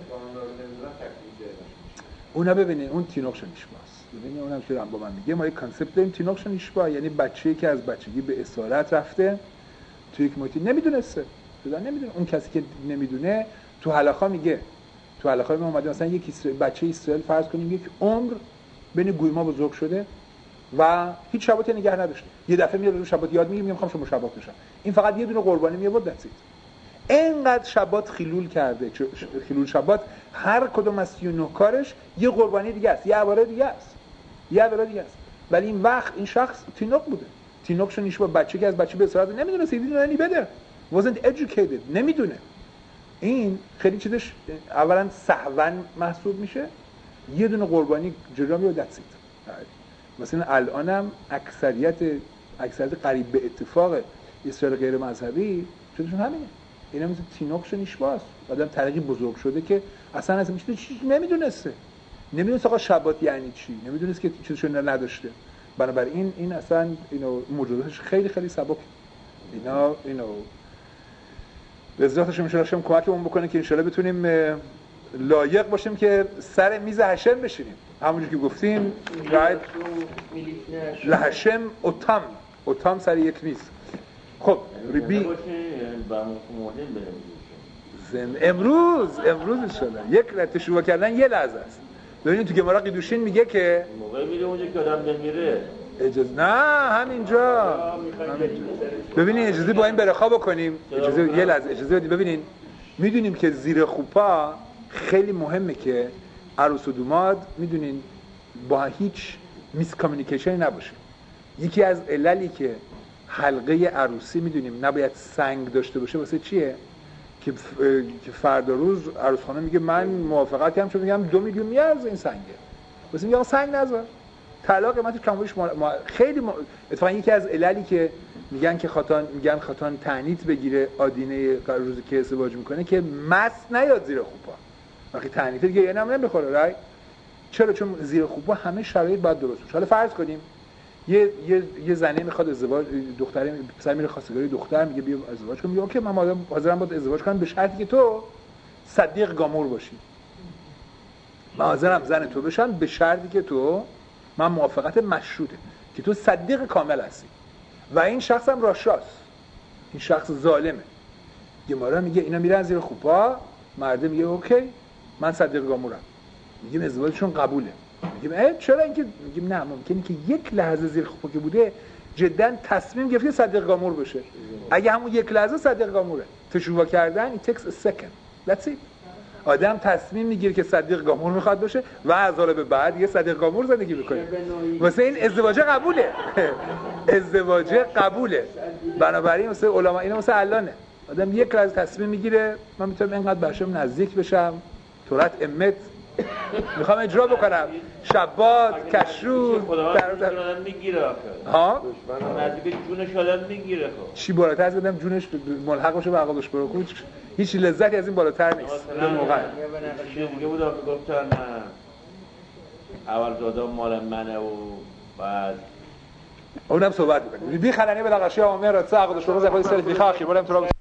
اونا ببینید اون تینوخش نیشباست، ببینید اونم چرا با من میگه ما یک کانسپت داریم تینوخش نیشبا، یعنی بچه‌ای که از بچگی به اسارت رفته توی یک محیطی نمیدونسته، شده نمیدونه. اون کسی که نمیدونه تو حلقا میگه تو علاقه ما اومده مثلا یک اسرائیل بچه اسرائیل فرض کنیم یک عمر بین گویما بزرگ شده و هیچ شباتی نگه نداشته، یه دفعه میاد رو شبات یاد میگیره میگم میخوام شما شبات بشم، این فقط یه دونه قربانی میابود دستید. اینقدر شبات خیلول کرده، خیلول شبات هر کدوم از سی و نه کارش یه قربانی دیگه است، یه عباره دیگه است، یه عباره دیگه است. ولی این وقت این شخص تینوک بوده، تینوکشون نیش با بچه که از بچه به صورت نمیدونه سیدی نانی بده، wasn't educated، نمیدونه. این خیلی چیزش اولا سهوا محسوب میشه، یه دونه قربانی جلو میاد دستید. مثلا الانم اکثریت اکثریت قریب به اتفاق اسرائیل غیر مذهبی چیزشون همینه. اینا مثل تینوکش نیشباست، آدم طریقی بزرگ شده که اصلا از این چیزی نمیدونسته، نمیدونست آقا شبات یعنی چی، نمیدونست که چیزشون نداشته. بنابراین این اصلا اینو موجوداتش خیلی خیلی سبک، اینا اینو به ذاتش میشه شما کمکمون بکنه که ان شاءالله بتونیم لایق باشیم که سر میز هشم بشینیم. همونجوری که گفتیم راید لهشم اوتام اوتام سر یک میز. خب ریبی زم امروز امروز ان شاءالله یک رت شروع کردن یه لحظه است. ببینید تو گمارا قیدوشین میگه که موقع میره اونجا که آدم بمیره اجازه نه همینجا. ببینید اجازه با این برخا بکنیم، اجازه یه لحظه اجازه بدید. ببینید میدونیم که زیر خوپا خیلی مهمه که عروس و دوماد میدونین با هیچ میس کامیونیکیشنی نباشه. یکی از عللی که حلقه عروسی میدونیم نباید سنگ داشته باشه واسه چیه؟ که که فردا روز عروس خانم میگه من موافقتی هم چون میگم دو میلیون میارزه این سنگه، واسه میگه سنگ نذار. طلاق من تو کاموش ما... خیلی ما... اتفاقا یکی از عللی که میگن که خاتان میگن خاتان تعنیت بگیره آدینه روزی که ازدواج میکنه که مست نیاد زیر خوپا. وقتی تعنیت دیگه یعنی هم نمیخوره رای. چرا؟ چون زیر خوپا همه شرایط باید درست باشه. حالا فرض کنیم یه یه یه زنه میخواد ازدواج، دختره پسر میره خواستگاری دختر میگه بیا ازدواج کنم، میگه اوکی من حاضرم باهات ازدواج کنم به شرطی که تو صدیق گامور باشی. من حاضرم زن تو بشم به شرطی که تو من موافقت مشروطه که تو صدیق کامل هستی. و این شخص هم راشاست، این شخص ظالمه. گمارا میگه اینا میرن زیر خوپا، مرد میگه اوکی من صدیق گامورم، میگیم ازدواجشون قبوله. میگیم اه چرا؟ اینکه میگیم نه ممکنه که یک لحظه زیر خوپا که بوده جدا تصمیم گرفته صدیق گامور بشه. اگه همون یک لحظه صدیق گاموره، تشویق کردن it takes a second that's it. آدم تصمیم میگیره که صدیق گامور میخواد باشه و از حالا به بعد یه صدیق گامور زندگی میکنه. واسه این ازدواج قبوله. ازدواج قبوله. بنابراین واسه علما اینا واسه علانه. آدم یک لحظه تصمیم میگیره من میتونم اینقدر بهشم نزدیک بشم، تورات امت میخوام اجرا بکنم، شبات کشروز آدم میگیره آخه ها نزدیک جونش آدم میگیره. خب چی بالاتر از بدم جونش ملحق باشه به عقبش برو کوچ، هیچ لذتی از این بالاتر نیست. به موقع دیگه بود آخه گفتن اول زاده مال منه و بعد اونم صحبت میکنیم بی خلنی به لغشی آمیر رتسا عقدش رو زخوی سر دیخه آخی بولم تو